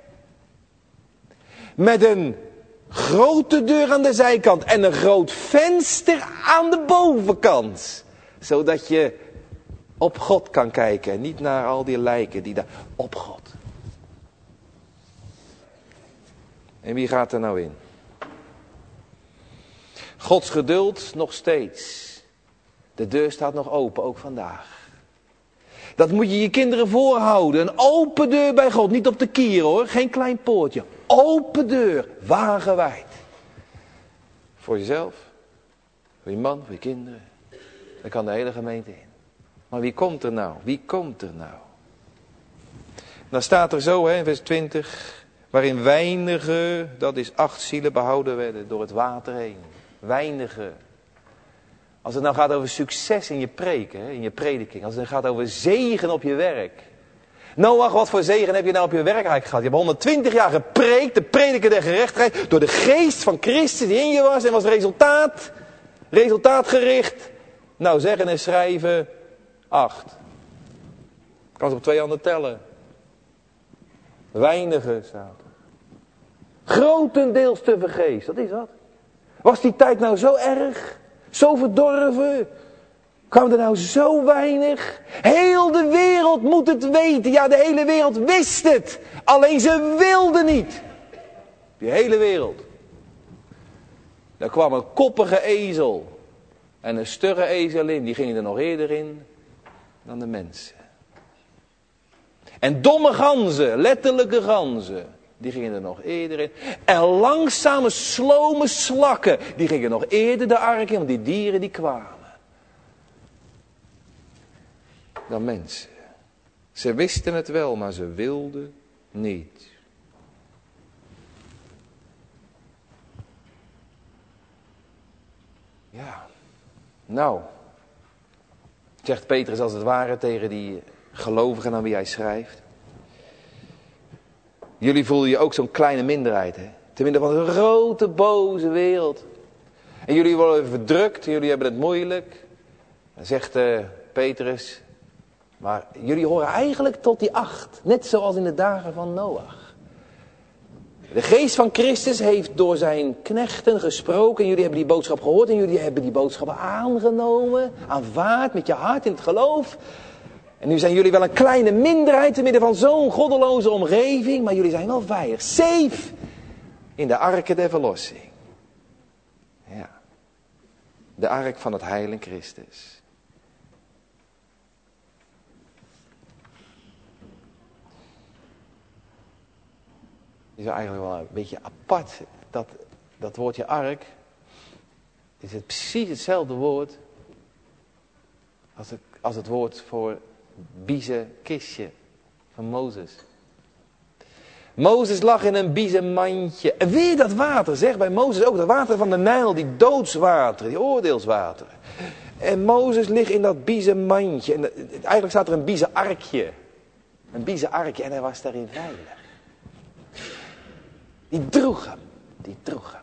Met een grote deur aan de zijkant. En een groot venster aan de bovenkant. Zodat je op God kan kijken. En niet naar al die lijken die daar... Op God. En wie gaat er nou in? Gods geduld nog steeds. De deur staat nog open, ook vandaag. Dat moet je je kinderen voorhouden. Een open deur bij God. Niet op de kier hoor. Geen klein poortje. Open deur. Wagenwijd. Voor jezelf. Voor je man. Voor je kinderen. Daar kan de hele gemeente in. Maar wie komt er nou? Wie komt er nou? Dan staat er zo hè, in vers twintig. Waarin weinigen, dat is acht zielen, behouden werden door het water heen. Weinigen. Als het nou gaat over succes in je preken, in je prediking. Als het gaat over zegen op je werk. Noach, wat voor zegen heb je nou op je werk eigenlijk gehad? Je hebt honderdtwintig jaar gepreekt, de prediker der gerechtigheid. Door de geest van Christus die in je was. En was resultaat, resultaatgericht. Nou zeggen en schrijven, acht. Kan ze op twee handen tellen. Weinigen staat er. Grotendeels te vergeefs, dat is wat. Was die tijd nou zo erg? Zo verdorven? Kwam er nou zo weinig? Heel de wereld moet het weten. Ja, de hele wereld wist het. Alleen ze wilden niet. Die hele wereld. Daar kwam een koppige ezel. En een stugge ezelin. Die gingen er nog eerder in dan de mensen. En domme ganzen. Letterlijke ganzen. Die gingen er nog eerder in. En langzame, slome slakken. Die gingen nog eerder de ark in. Want die dieren die kwamen. Dan mensen. Ze wisten het wel, maar ze wilden niet. Ja. Nou. Zegt Petrus als het ware tegen die gelovigen aan wie hij schrijft. Jullie voelen je ook zo'n kleine minderheid, hè? Te midden van een grote boze wereld. En jullie worden verdrukt, jullie hebben het moeilijk. Dan zegt uh, Petrus, maar jullie horen eigenlijk tot die acht. Net zoals in de dagen van Noach. De geest van Christus heeft door zijn knechten gesproken. En jullie hebben die boodschap gehoord. En jullie hebben die boodschap aangenomen. Aanvaard met je hart in het geloof. En nu zijn jullie wel een kleine minderheid te midden van zo'n goddeloze omgeving. Maar jullie zijn wel veilig. Safe in de arken der verlossing. Ja. De ark van het heil in Christus. Het is eigenlijk wel een beetje apart. Dat, dat woordje ark. Is het precies hetzelfde woord. Als het, als het woord voor biezen kistje van Mozes. Mozes lag in een biezen mandje. En weer dat water, zeg bij Mozes ook. Dat water van de Nijl, die doodswater, die oordeelswater. En Mozes ligt in dat biezen mandje. En eigenlijk staat er een biezen arkje. Een biezen arkje en hij was daarin veilig. Die droeg hem. Die droeg hem.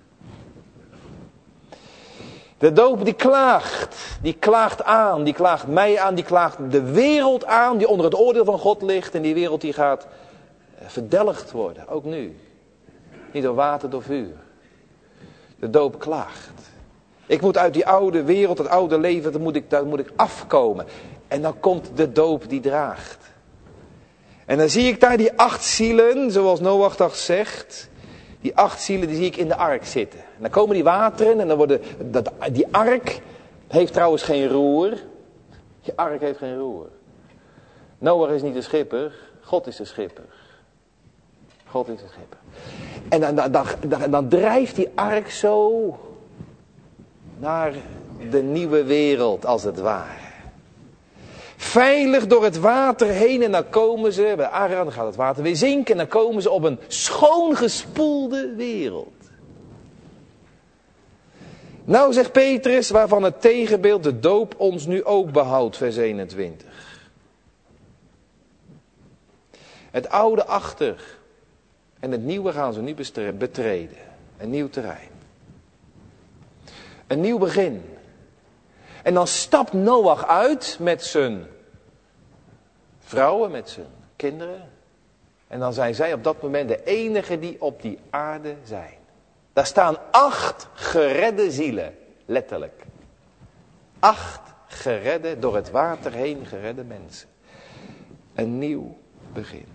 De doop die klaagt. Die klaagt aan. Die klaagt mij aan. Die klaagt de wereld aan. Die onder het oordeel van God ligt. En die wereld die gaat verdelgd worden. Ook nu. Niet door water, door vuur. De doop klaagt. Ik moet uit die oude wereld, het oude leven, daar moet ik, daar moet ik afkomen. En dan komt de doop die draagt. En dan zie ik daar die acht zielen, zoals Noach dat zegt. Die acht zielen, die zie ik in de ark zitten. En dan komen die wateren en dan worden, dat, die ark heeft trouwens geen roer. Die ark heeft geen roer. Noach is niet de schipper, God is de schipper. God is de schipper. En dan, dan, dan, dan, dan drijft die ark zo naar de nieuwe wereld, als het ware. Veilig door het water heen en dan komen ze, bij Aran dan gaat het water weer zinken en dan komen ze op een schoongespoelde wereld. Nou zegt Petrus, waarvan het tegenbeeld de doop ons nu ook behoudt, vers eenentwintig. Het oude achter en het nieuwe gaan ze nu betreden. Een nieuw terrein. Een nieuw begin. En dan stapt Noach uit met zijn vrouwen, met zijn kinderen. En dan zijn zij op dat moment de enigen die op die aarde zijn. Daar staan acht geredde zielen, letterlijk. Acht geredde, door het water heen geredde mensen. Een nieuw begin.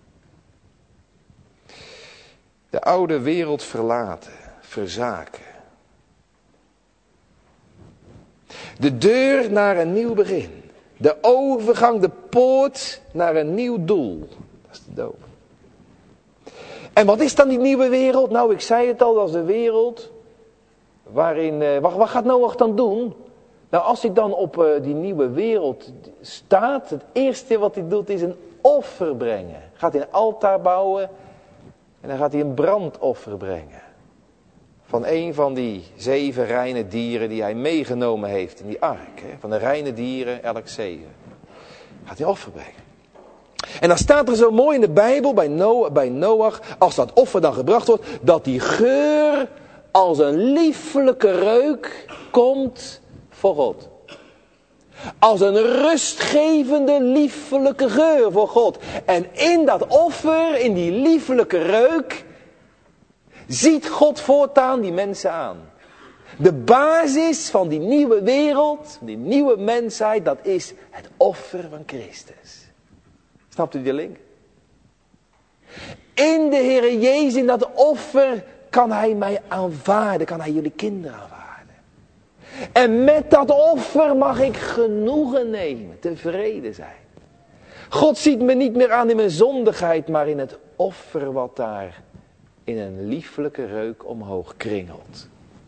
De oude wereld verlaten, verzaken. De deur naar een nieuw begin. De overgang, de poort naar een nieuw doel. Dat is de doop. En wat is dan die nieuwe wereld? Nou, ik zei het al, dat is de wereld waarin... Uh, wat, wat gaat Noach dan doen? Nou, als hij dan op uh, die nieuwe wereld staat, het eerste wat hij doet is een offer brengen. Gaat hij een altaar bouwen en dan gaat hij een brandoffer brengen. Van een van die zeven reine dieren die hij meegenomen heeft in die ark. Hè? Van de reine dieren, elk zeven. Gaat hij offer brengen. En dan staat er zo mooi in de Bijbel bij, Noach, bij Noach, als dat offer dan gebracht wordt, dat die geur als een lieflijke reuk komt voor God. Als een rustgevende lieflijke geur voor God. En in dat offer, in die lieflijke reuk, ziet God voortaan die mensen aan. De basis van die nieuwe wereld, die nieuwe mensheid, dat is het offer van Christus. Snapt u die link? In de Heere Jezus, in dat offer, kan Hij mij aanvaarden, kan Hij jullie kinderen aanvaarden. En met dat offer mag ik genoegen nemen, tevreden zijn. God ziet me niet meer aan in mijn zondigheid, maar in het offer wat daar in een lieflijke reuk omhoog kringelt.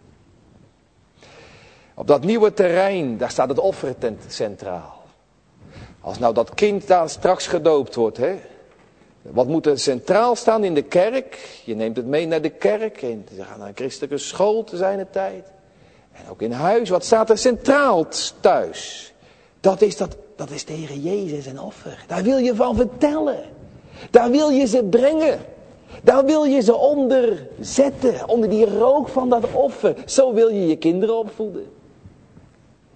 Op dat nieuwe terrein, daar staat het offer centraal. Als nou dat kind daar straks gedoopt wordt, hè? Wat moet er centraal staan in de kerk? Je neemt het mee naar de kerk en ze gaan naar een christelijke school te zijn tijd. En ook in huis, wat staat er centraal thuis? Dat is, dat, dat is de Heer Jezus en offer. Daar wil je van vertellen. Daar wil je ze brengen. Daar wil je ze onder zetten, onder die rook van dat offer. Zo wil je je kinderen opvoeden.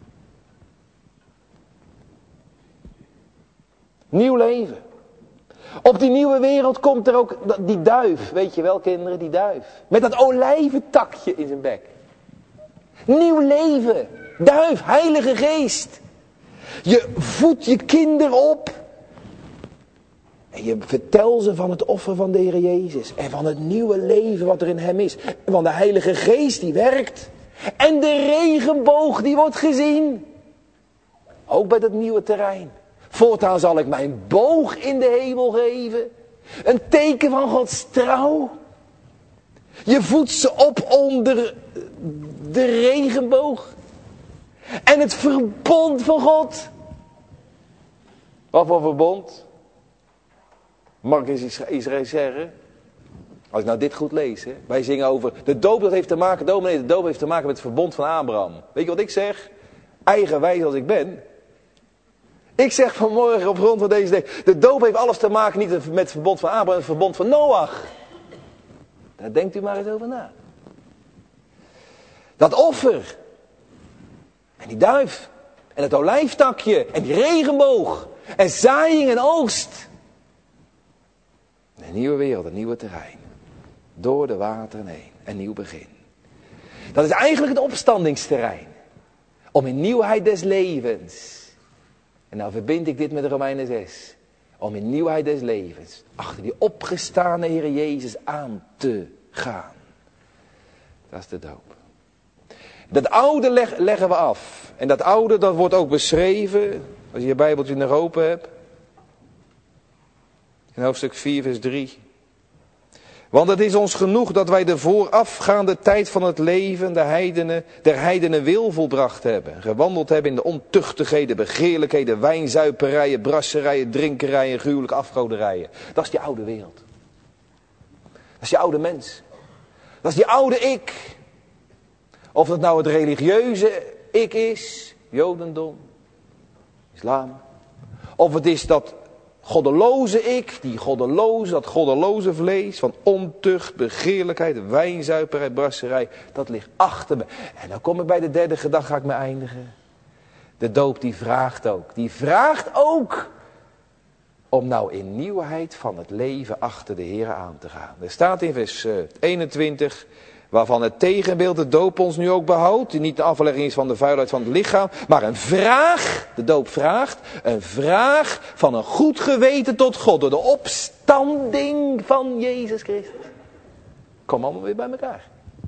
Nieuw leven. Op die nieuwe wereld komt er ook die duif. Weet je wel, kinderen, die duif. Met dat olijventakje in zijn bek. Nieuw leven. Duif, Heilige Geest. Je voedt je kinderen op. En je vertelt ze van het offer van de Heer Jezus. En van het nieuwe leven wat er in hem is. En van de Heilige Geest die werkt. En de regenboog die wordt gezien. Ook bij dat nieuwe terrein. Voortaan zal ik mijn boog in de hemel geven. Een teken van Gods trouw. Je voedt ze op onder de regenboog. En het verbond van God. Wat voor verbond? Mag ik eens Israël zeggen? Als ik nou dit goed lees. Hè? Wij zingen over de doop, dat heeft te maken, dominee, de doop heeft te maken met het verbond van Abraham. Weet je wat ik zeg? Eigenwijs als ik ben. Ik zeg vanmorgen op grond van deze tekst. De doop heeft alles te maken niet met het verbond van Abraham, maar het verbond van Noach. Daar denkt u maar eens over na. Dat offer. En die duif. En het olijftakje. En die regenboog. En zaaiing en oogst. Een nieuwe wereld, een nieuwe terrein. Door de wateren heen. Een nieuw begin. Dat is eigenlijk het opstandingsterrein. Om in nieuwheid des levens. En nou verbind ik dit met Romeinen zes. Om in nieuwheid des levens. Achter die opgestane Heer Jezus aan te gaan. Dat is de doop. Dat oude leg, leggen we af. En dat oude dat wordt ook beschreven. Als je je Bijbeltje nog open hebt. In hoofdstuk vier vers drie. Want het is ons genoeg dat wij de voorafgaande tijd van het leven de heidenen, der heidenen wil volbracht hebben. Gewandeld hebben in de ontuchtigheden, begeerlijkheden, wijnzuiperijen, brasserijen, drinkerijen, gruwelijke afgoderijen. Dat is die oude wereld. Dat is die oude mens. Dat is die oude ik. Of dat nou het religieuze ik is, Jodendom, Islam. Of het is dat goddeloze ik, die goddeloze, dat goddeloze vlees van ontucht, begeerlijkheid, wijnzuiperij, brasserij, dat ligt achter me. En dan kom ik bij de derde gedachte, ga ik me eindigen. De doop die vraagt ook, die vraagt ook om nou in nieuwheid van het leven achter de Heer aan te gaan. Er staat in vers eenentwintig, waarvan het tegenbeeld de doop ons nu ook behoudt. Die niet de aflegging is van de vuilheid van het lichaam. Maar een vraag, de doop vraagt. Een vraag van een goed geweten tot God. Door de opstanding van Jezus Christus. Kom allemaal weer bij elkaar.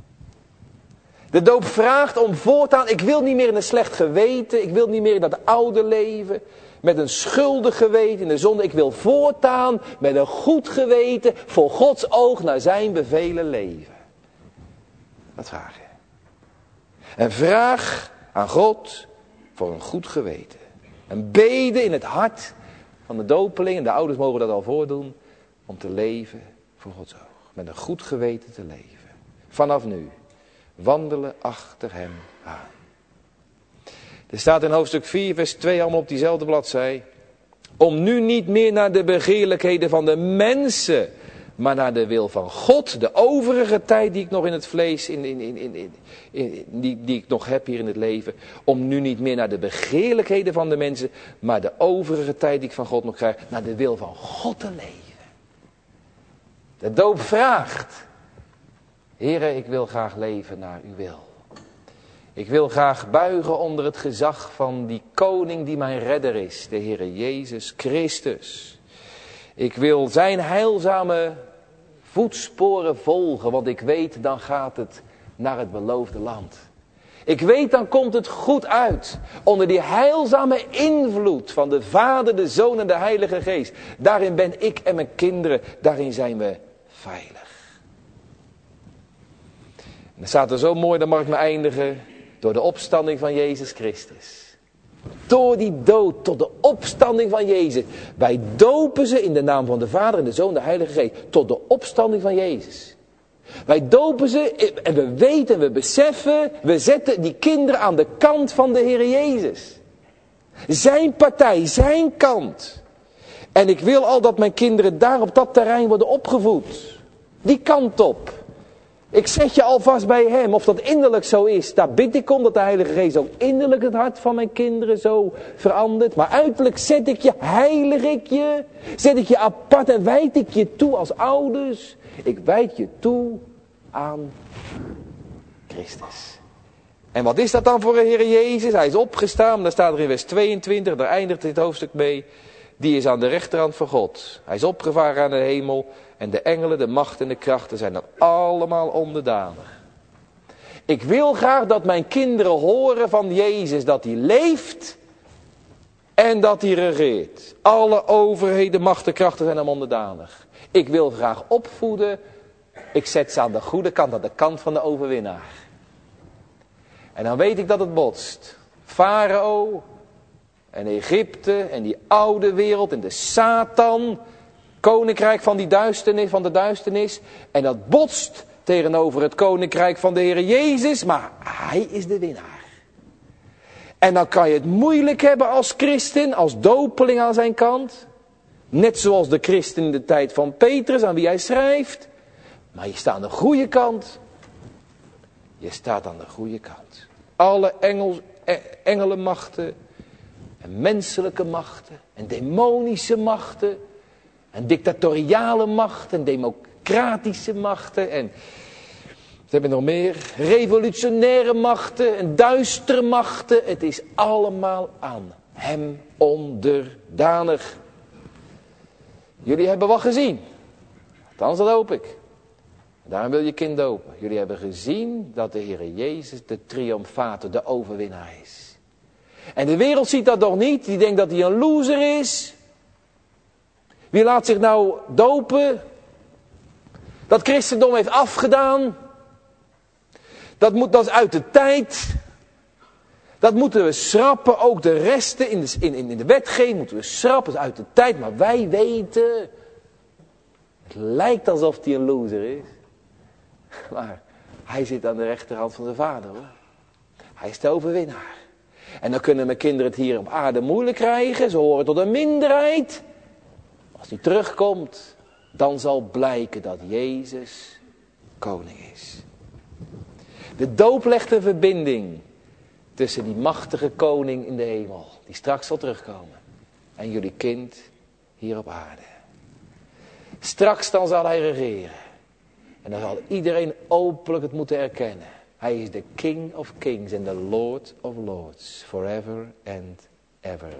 De doop vraagt om voortaan. Ik wil niet meer in een slecht geweten. Ik wil niet meer in dat oude leven. Met een schuldig geweten in de zonde. Ik wil voortaan met een goed geweten. Voor Gods oog naar zijn bevelen leven. Dat vraag je. En vraag aan God voor een goed geweten. Een bede in het hart van de dopeling. En de ouders mogen dat al voordoen. Om te leven voor Gods oog. Met een goed geweten te leven. Vanaf nu. Wandelen achter hem aan. Er staat in hoofdstuk vier vers twee allemaal op diezelfde bladzij. Om nu niet meer naar de begeerlijkheden van de mensen, maar naar de wil van God. De overige tijd die ik nog in het vlees, in, in, in, in, in, in, die, die ik nog heb hier in het leven. Om nu niet meer naar de begeerlijkheden van de mensen, maar de overige tijd die ik van God nog krijg, naar de wil van God te leven. De doop vraagt. Heere, ik wil graag leven naar uw wil. Ik wil graag buigen onder het gezag van die koning die mijn redder is, de Heere Jezus Christus. Ik wil zijn heilzame voetsporen volgen, want ik weet dan gaat het naar het beloofde land. Ik weet dan komt het goed uit, onder die heilzame invloed van de Vader, de Zoon en de Heilige Geest. Daarin ben ik en mijn kinderen, daarin zijn we veilig. En dan staat er zo mooi, dan mag ik me eindigen, door de opstanding van Jezus Christus. Door die dood tot de opstanding van Jezus. Wij dopen ze in de naam van de Vader en de Zoon en de Heilige Geest. Tot de opstanding van Jezus. Wij dopen ze en we weten, we beseffen, we zetten die kinderen aan de kant van de Heer Jezus. Zijn partij, zijn kant. En ik wil al dat mijn kinderen daar op dat terrein worden opgevoed. Die kant op. Ik zet je alvast bij hem. Of dat innerlijk zo is, daar bid ik om dat de Heilige Geest ook innerlijk het hart van mijn kinderen zo verandert. Maar uiterlijk zet ik je, heilig ik je. Zet ik je apart en wijd ik je toe als ouders. Ik wijd je toe aan Christus. En wat is dat dan voor een Heer Jezus? Hij is opgestaan, daar staat er in vers tweeëntwintig, daar eindigt dit hoofdstuk mee. Die is aan de rechterhand van God. Hij is opgevaren aan de hemel. En de engelen, de macht en de krachten zijn dan allemaal onderdanig. Ik wil graag dat mijn kinderen horen van Jezus dat hij leeft en dat hij regeert. Alle overheden, machten, krachten zijn hem onderdanig. Ik wil graag opvoeden. Ik zet ze aan de goede kant, aan de kant van de overwinnaar. En dan weet ik dat het botst. Farao en Egypte en die oude wereld en de Satan, koninkrijk van die duisternis, van de duisternis. En dat botst tegenover het koninkrijk van de Heer Jezus, maar hij is de winnaar. En dan kan je het moeilijk hebben als christen, als dopeling aan zijn kant. Net zoals de christen in de tijd van Petrus, aan wie hij schrijft. Maar je staat aan de goede kant. Je staat aan de goede kant. Alle engels, engelenmachten en menselijke machten en demonische machten en dictatoriale machten en democratische machten en wat hebben we nog meer? Revolutionaire machten en duistere machten. Het is allemaal aan hem onderdanig. Jullie hebben wat gezien. Althans, dat hoop ik. Daarom wil je kind dopen. Jullie hebben gezien dat de Heer Jezus de triomfator, de overwinnaar is. En de wereld ziet dat nog niet. Die denkt dat hij een loser is. Wie laat zich nou dopen? Dat christendom heeft afgedaan. Dat, moet, dat is uit de tijd. Dat moeten we schrappen. Ook de resten in de, in, in de wetgeving moeten we schrappen. Dat is uit de tijd. Maar wij weten. Het lijkt alsof hij een loser is. Maar hij zit aan de rechterhand van zijn vader, hoor. Hij is de overwinnaar. En dan kunnen mijn kinderen het hier op aarde moeilijk krijgen. Ze horen tot een minderheid. Als hij terugkomt, dan zal blijken dat Jezus koning is. De doop legt een verbinding tussen die machtige koning in de hemel, die straks zal terugkomen, en jullie kind hier op aarde. Straks dan zal hij regeren. En dan zal iedereen openlijk het moeten erkennen. Hij is de King of Kings en de Lord of Lords. Forever and ever.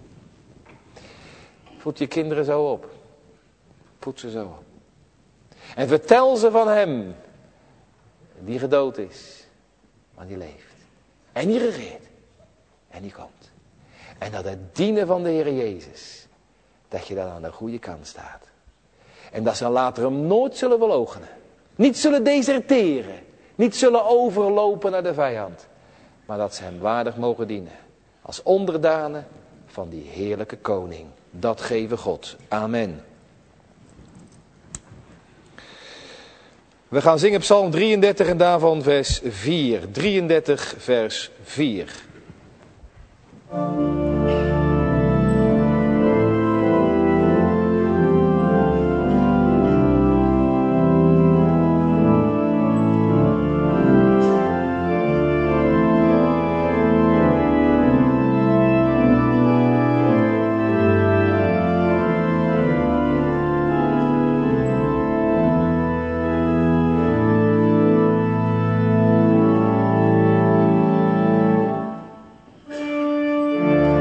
Voed je kinderen zo op. Voed ze zo op. En vertel ze van hem. Die gedood is. Maar die leeft. En die regeert. En die komt. En dat het dienen van de Heer Jezus. Dat je dan aan de goede kant staat. En dat ze later hem nooit zullen verloochenen. Niet zullen deserteren. Niet zullen overlopen naar de vijand. Maar dat ze hem waardig mogen dienen. Als onderdanen van die heerlijke koning. Dat geven God. Amen. We gaan zingen Psalm drieëndertig en daarvan vers vier. drieëndertig vers vier. Thank you.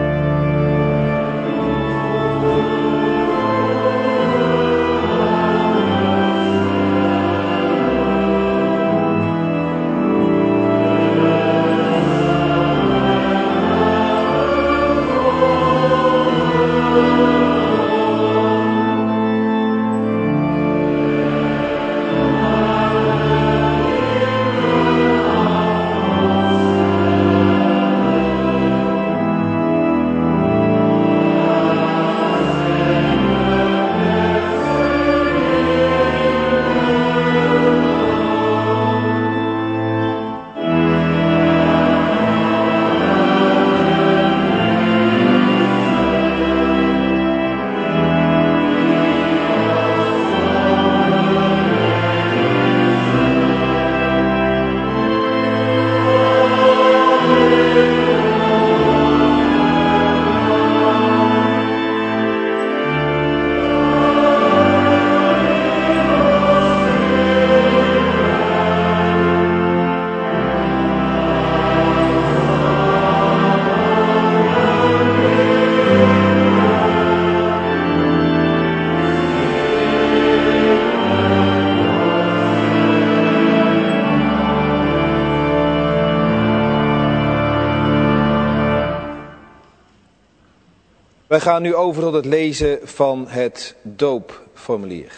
Wij gaan nu over tot het lezen van het doopformulier.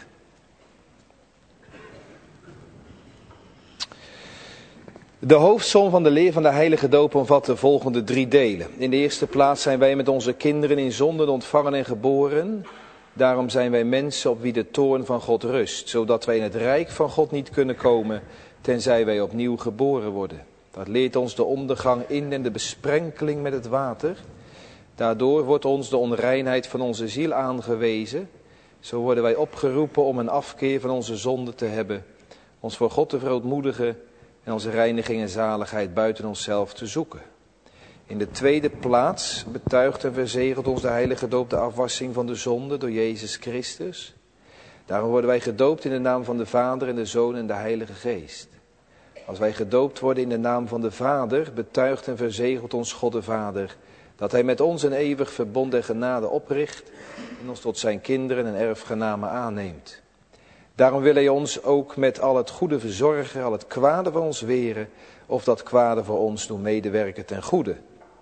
De hoofdsom van de leer van de heilige doop omvat de volgende drie delen. In de eerste plaats zijn wij met onze kinderen in zonden ontvangen en geboren. Daarom zijn wij mensen op wie de toorn van God rust, zodat wij in het rijk van God niet kunnen komen, tenzij wij opnieuw geboren worden. Dat leert ons de ondergang in en de besprenkeling met het water. Daardoor wordt ons de onreinheid van onze ziel aangewezen. Zo worden wij opgeroepen om een afkeer van onze zonde te hebben, ons voor God te verootmoedigen en onze reiniging en zaligheid buiten onszelf te zoeken. In de tweede plaats betuigt en verzegelt ons de heilige doop de afwassing van de zonde door Jezus Christus. Daarom worden wij gedoopt in de naam van de Vader en de Zoon en de Heilige Geest. Als wij gedoopt worden in de naam van de Vader, betuigt en verzegelt ons God de Vader dat hij met ons een eeuwig verbond en genade opricht en ons tot zijn kinderen en erfgenamen aanneemt. Daarom wil hij ons ook met al het goede verzorgen, al het kwade van ons weren, of dat kwade voor ons doen medewerken ten goede.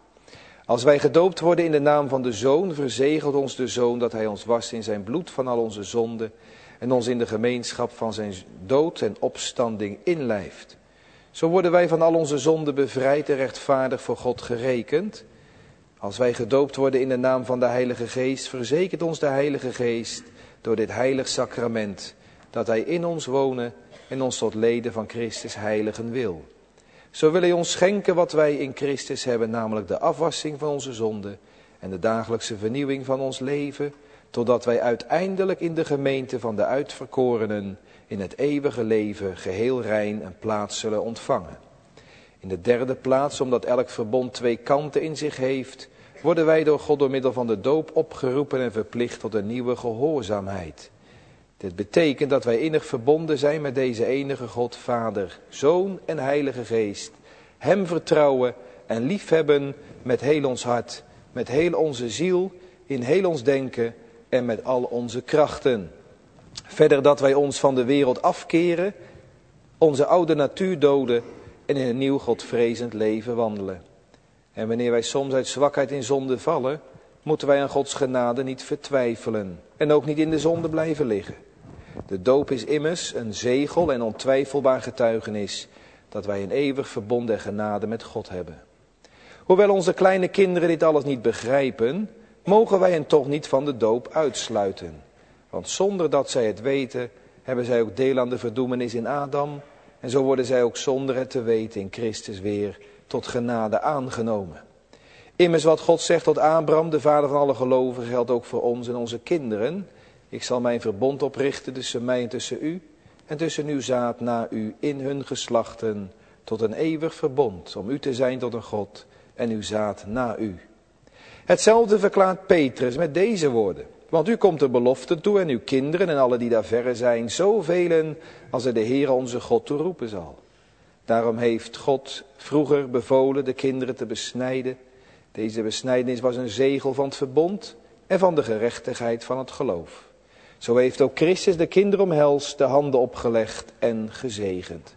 Als wij gedoopt worden in de naam van de Zoon, verzegelt ons de Zoon dat hij ons wast in zijn bloed van al onze zonden en ons in de gemeenschap van zijn dood en opstanding inlijft. Zo worden wij van al onze zonden bevrijd en rechtvaardig voor God gerekend. Als wij gedoopt worden in de naam van de Heilige Geest, verzekert ons de Heilige Geest door dit heilig sacrament dat hij in ons wonen en ons tot leden van Christus heiligen wil. Zo wil hij ons schenken wat wij in Christus hebben, namelijk de afwassing van onze zonden en de dagelijkse vernieuwing van ons leven, totdat wij uiteindelijk in de gemeente van de uitverkorenen in het eeuwige leven geheel rein een plaats zullen ontvangen. In de derde plaats, omdat elk verbond twee kanten in zich heeft, worden wij door God door middel van de doop opgeroepen en verplicht tot een nieuwe gehoorzaamheid. Dit betekent dat wij innig verbonden zijn met deze enige God, Vader, Zoon en Heilige Geest. Hem vertrouwen en liefhebben met heel ons hart, met heel onze ziel, in heel ons denken en met al onze krachten. Verder dat wij ons van de wereld afkeren, onze oude natuur doden en in een nieuw godvrezend leven wandelen. En wanneer wij soms uit zwakheid in zonde vallen, moeten wij aan Gods genade niet vertwijfelen en ook niet in de zonde blijven liggen. De doop is immers een zegel en ontwijfelbaar getuigenis dat wij een eeuwig verbond en genade met God hebben. Hoewel onze kleine kinderen dit alles niet begrijpen, mogen wij hen toch niet van de doop uitsluiten. Want zonder dat zij het weten, hebben zij ook deel aan de verdoemenis in Adam. En zo worden zij ook zonder het te weten in Christus weer tot genade aangenomen. Immers wat God zegt tot Abraham, de vader van alle gelovigen, geldt ook voor ons en onze kinderen. Ik zal mijn verbond oprichten tussen mij en tussen u en tussen uw zaad na u in hun geslachten tot een eeuwig verbond, om u te zijn tot een God en uw zaad na u. Hetzelfde verklaart Petrus met deze woorden. Want u komt de belofte toe en uw kinderen en alle die daar verre zijn, zoveel als er de Heere onze God toe roepen zal. Daarom heeft God vroeger bevolen de kinderen te besnijden. Deze besnijdenis was een zegel van het verbond en van de gerechtigheid van het geloof. Zo heeft ook Christus de kinderen omhelst, de handen opgelegd en gezegend.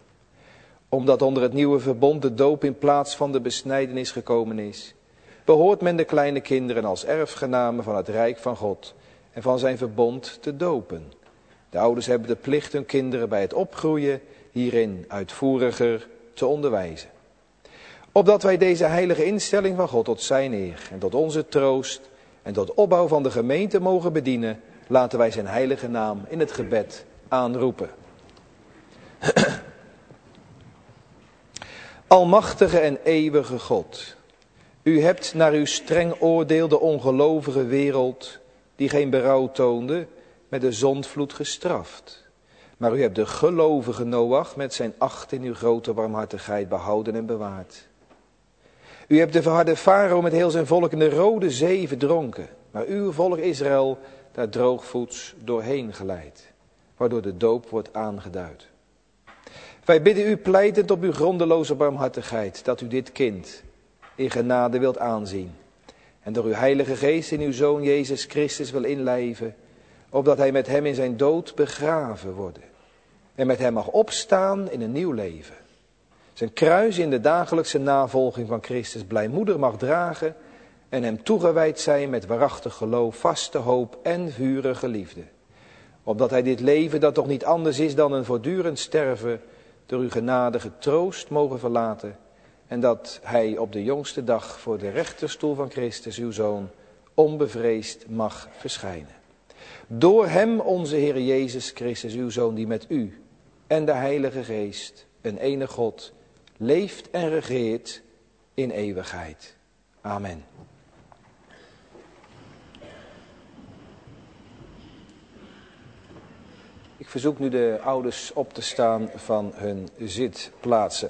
Omdat onder het nieuwe verbond de doop in plaats van de besnijdenis gekomen is, behoort men de kleine kinderen als erfgenamen van het rijk van God en van zijn verbond te dopen. De ouders hebben de plicht hun kinderen bij het opgroeien hierin uitvoeriger te onderwijzen. Opdat wij deze heilige instelling van God tot zijn eer en tot onze troost en tot opbouw van de gemeente mogen bedienen, laten wij zijn heilige naam in het gebed aanroepen. Almachtige en eeuwige God, u hebt naar uw streng oordeel de ongelovige wereld, die geen berouw toonde, met de zondvloed gestraft. Maar u hebt de gelovige Noach met zijn acht in uw grote barmhartigheid behouden en bewaard. U hebt de verharde farao met heel zijn volk in de Rode Zee verdronken, maar uw volk Israël daar droogvoets doorheen geleid, waardoor de doop wordt aangeduid. Wij bidden u pleitend op uw grondeloze barmhartigheid, dat u dit kind in genade wilt aanzien. En door uw heilige geest in uw Zoon Jezus Christus wil inlijven, opdat hij met hem in zijn dood begraven worden. En met hem mag opstaan in een nieuw leven. Zijn kruis in de dagelijkse navolging van Christus blijmoedig mag dragen en hem toegewijd zijn met waarachtig geloof, vaste hoop en vurige liefde. Opdat hij dit leven, dat toch niet anders is dan een voortdurend sterven, door uw genade getroost mogen verlaten, en dat hij op de jongste dag voor de rechterstoel van Christus, uw Zoon, onbevreesd mag verschijnen. Door hem, onze Heer Jezus Christus, uw Zoon, die met u en de Heilige Geest, een ene God, leeft en regeert in eeuwigheid. Amen. Ik verzoek nu de ouders op te staan van hun zitplaatsen.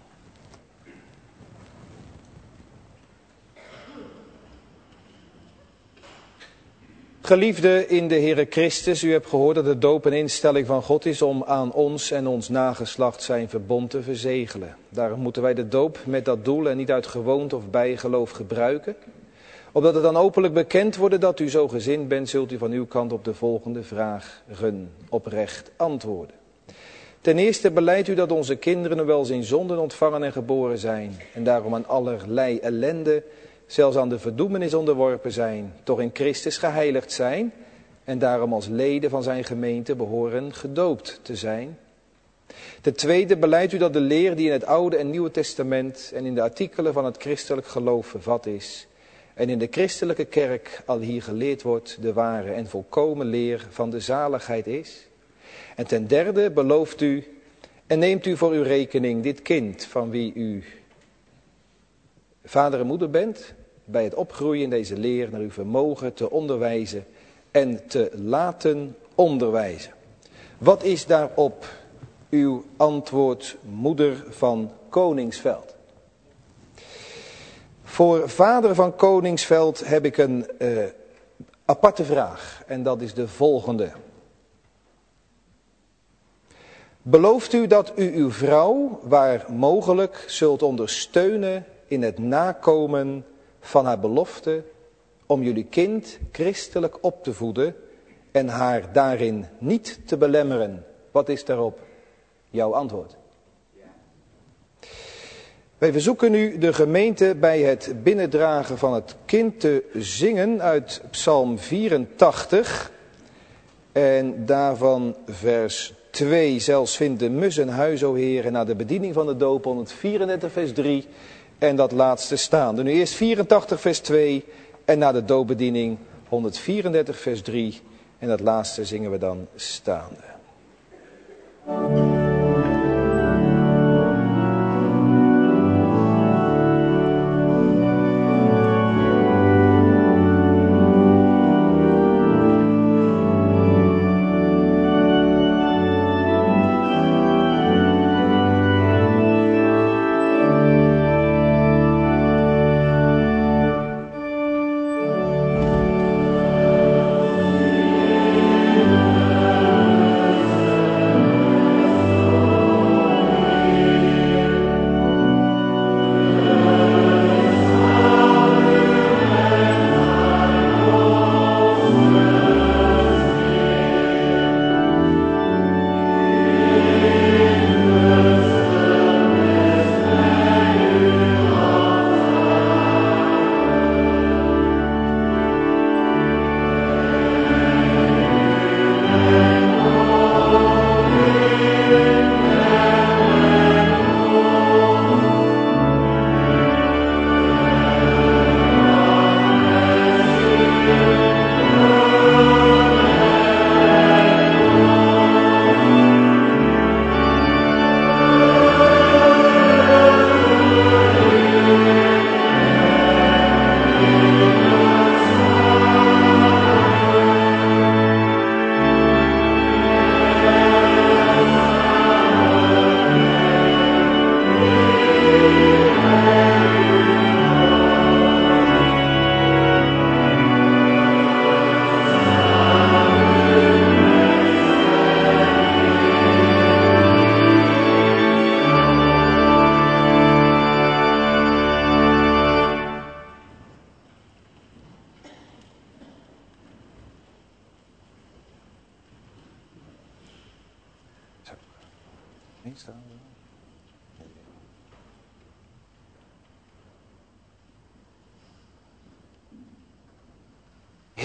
Geliefden in de Heere Christus, u hebt gehoord dat de doop een instelling van God is om aan ons en ons nageslacht zijn verbond te verzegelen. Daarom moeten wij de doop met dat doel en niet uit gewoonte of bijgeloof gebruiken. Opdat het dan openlijk bekend wordt dat u zo gezind bent, zult u van uw kant op de volgende vragen oprecht antwoorden. Ten eerste beleidt u dat onze kinderen wel eens in zonden ontvangen en geboren zijn, en daarom aan allerlei ellende, zelfs aan de verdoemenis onderworpen zijn, toch in Christus geheiligd zijn, en daarom als leden van zijn gemeente behoren gedoopt te zijn. Ten tweede beleidt u dat de leer die in het Oude en Nieuwe Testament en in de artikelen van het christelijk geloof vervat is, en in de christelijke kerk al hier geleerd wordt, de ware en volkomen leer van de zaligheid is. En ten derde belooft u en neemt u voor uw rekening dit kind van wie u vader en moeder bent, bij het opgroeien in deze leer naar uw vermogen te onderwijzen en te laten onderwijzen. Wat is daarop uw antwoord, moeder van Koningsveld? Voor vader van Koningsveld heb ik een uh, aparte vraag en dat is de volgende. Belooft u dat u uw vrouw, waar mogelijk, zult ondersteunen in het nakomen van haar belofte om jullie kind christelijk op te voeden en haar daarin niet te belemmeren? Wat is daarop jouw antwoord? Wij verzoeken u de gemeente bij het binnendragen van het kind te zingen uit Psalm vierentachtig en daarvan vers twee. Zelfs vindt de mus een huis, o Heer, na de bediening van de doop, honderdvierendertig vers drie en dat laatste staande. Nu eerst vierentachtig vers twee en na de doopbediening honderdvierendertig vers drie en dat laatste zingen we dan staande.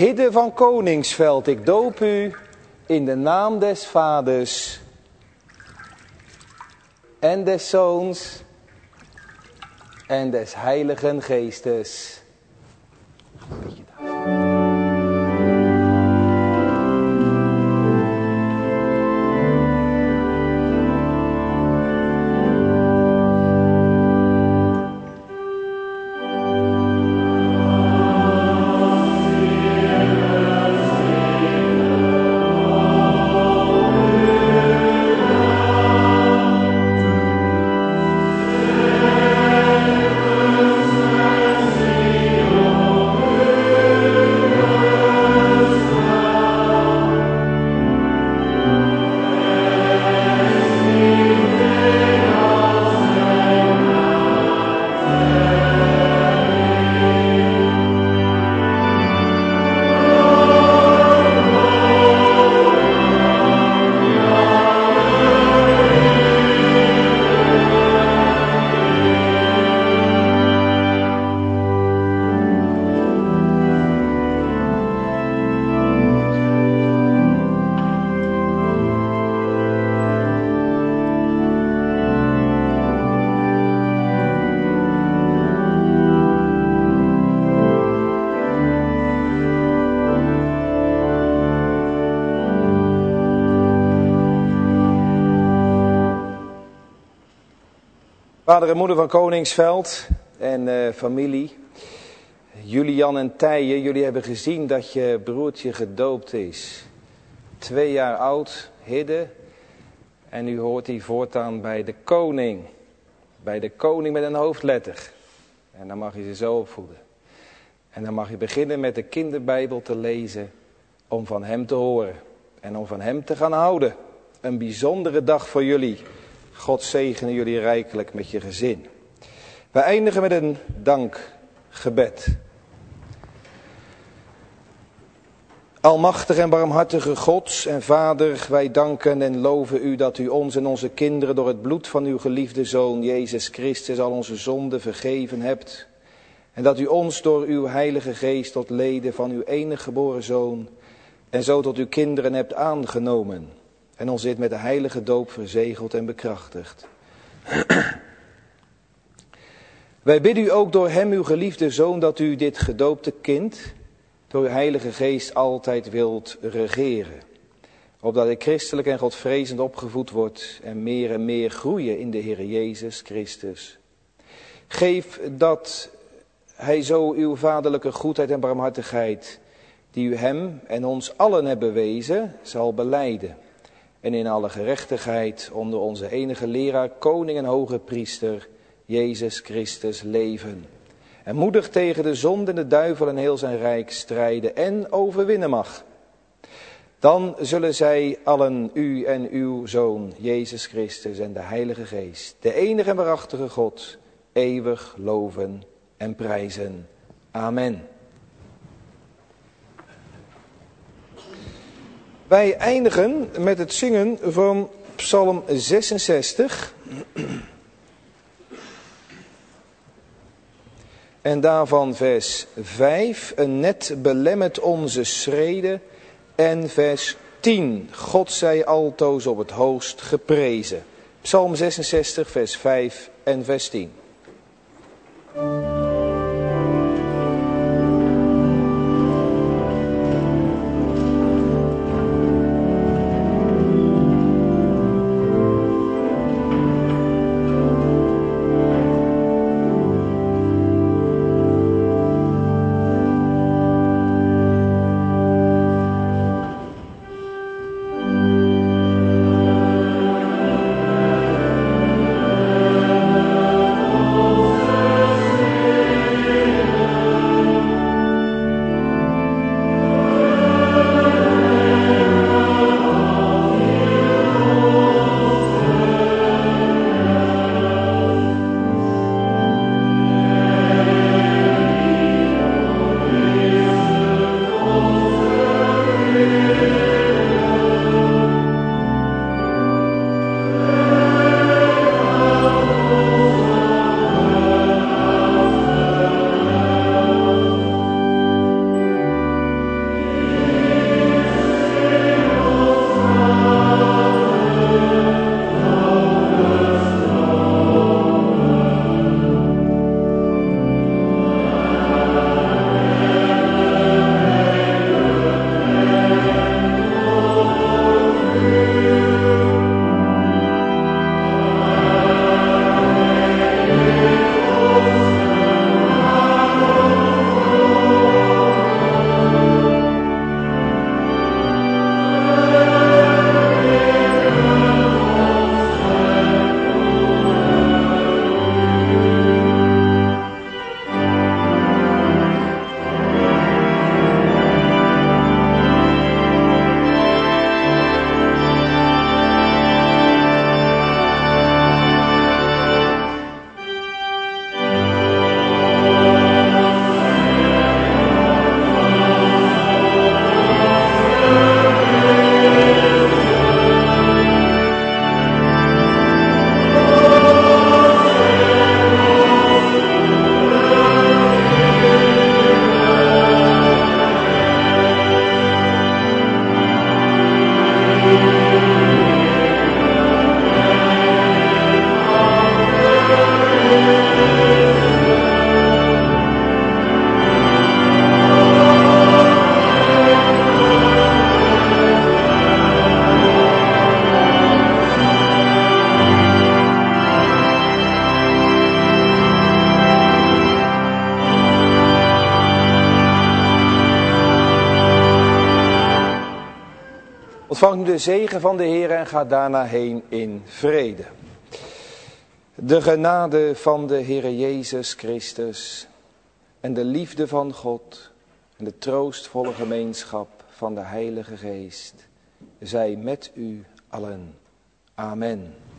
Hidde van Koningsveld, ik doop u in de naam des Vaders en des Zoons en des Heiligen Geestes. Vader en moeder van Koningsveld en uh, familie, Julian en Tijen, jullie hebben gezien dat je broertje gedoopt is. Twee jaar oud, Hidde, en nu hoort hij voortaan bij de koning. Bij de koning met een hoofdletter. En dan mag je ze zo opvoeden. En dan mag je beginnen met de kinderbijbel te lezen om van hem te horen. En om van hem te gaan houden. Een bijzondere dag voor jullie. God zegene jullie rijkelijk met je gezin. We eindigen met een dankgebed. Almachtige en barmhartige God en Vader, wij danken en loven u dat u ons en onze kinderen door het bloed van uw geliefde Zoon, Jezus Christus, al onze zonden vergeven hebt. En dat u ons door uw Heilige Geest tot leden van uw enige geboren Zoon en zo tot uw kinderen hebt aangenomen. En ons dit met de heilige doop verzegeld en bekrachtigd. Wij bidden u ook door hem, uw geliefde Zoon, dat u dit gedoopte kind door uw Heilige Geest altijd wilt regeren. Opdat ik christelijk en godvrezend opgevoed word en meer en meer groeien in de Heer Jezus Christus. Geef dat hij zo uw vaderlijke goedheid en barmhartigheid, die u hem en ons allen hebt bewezen, zal belijden. En in alle gerechtigheid onder onze enige leraar, koning en hoge priester, Jezus Christus, leven. En moedig tegen de zonde en de duivel en heel zijn rijk strijden en overwinnen mag. Dan zullen zij allen u en uw Zoon, Jezus Christus en de Heilige Geest, de enige en waarachtige God, eeuwig loven en prijzen. Amen. Wij eindigen met het zingen van Psalm zesenzestig. En daarvan vers vijf. Een net belemmert onze schreden. En vers tien. God zij altoos op het hoogst geprezen. Psalm zesenzestig, vers vijf en vers tien. Oh Ontvang nu de zegen van de Heer en ga daarna heen in vrede. De genade van de Heere Jezus Christus en de liefde van God en de troostvolle gemeenschap van de Heilige Geest zij met u allen. Amen.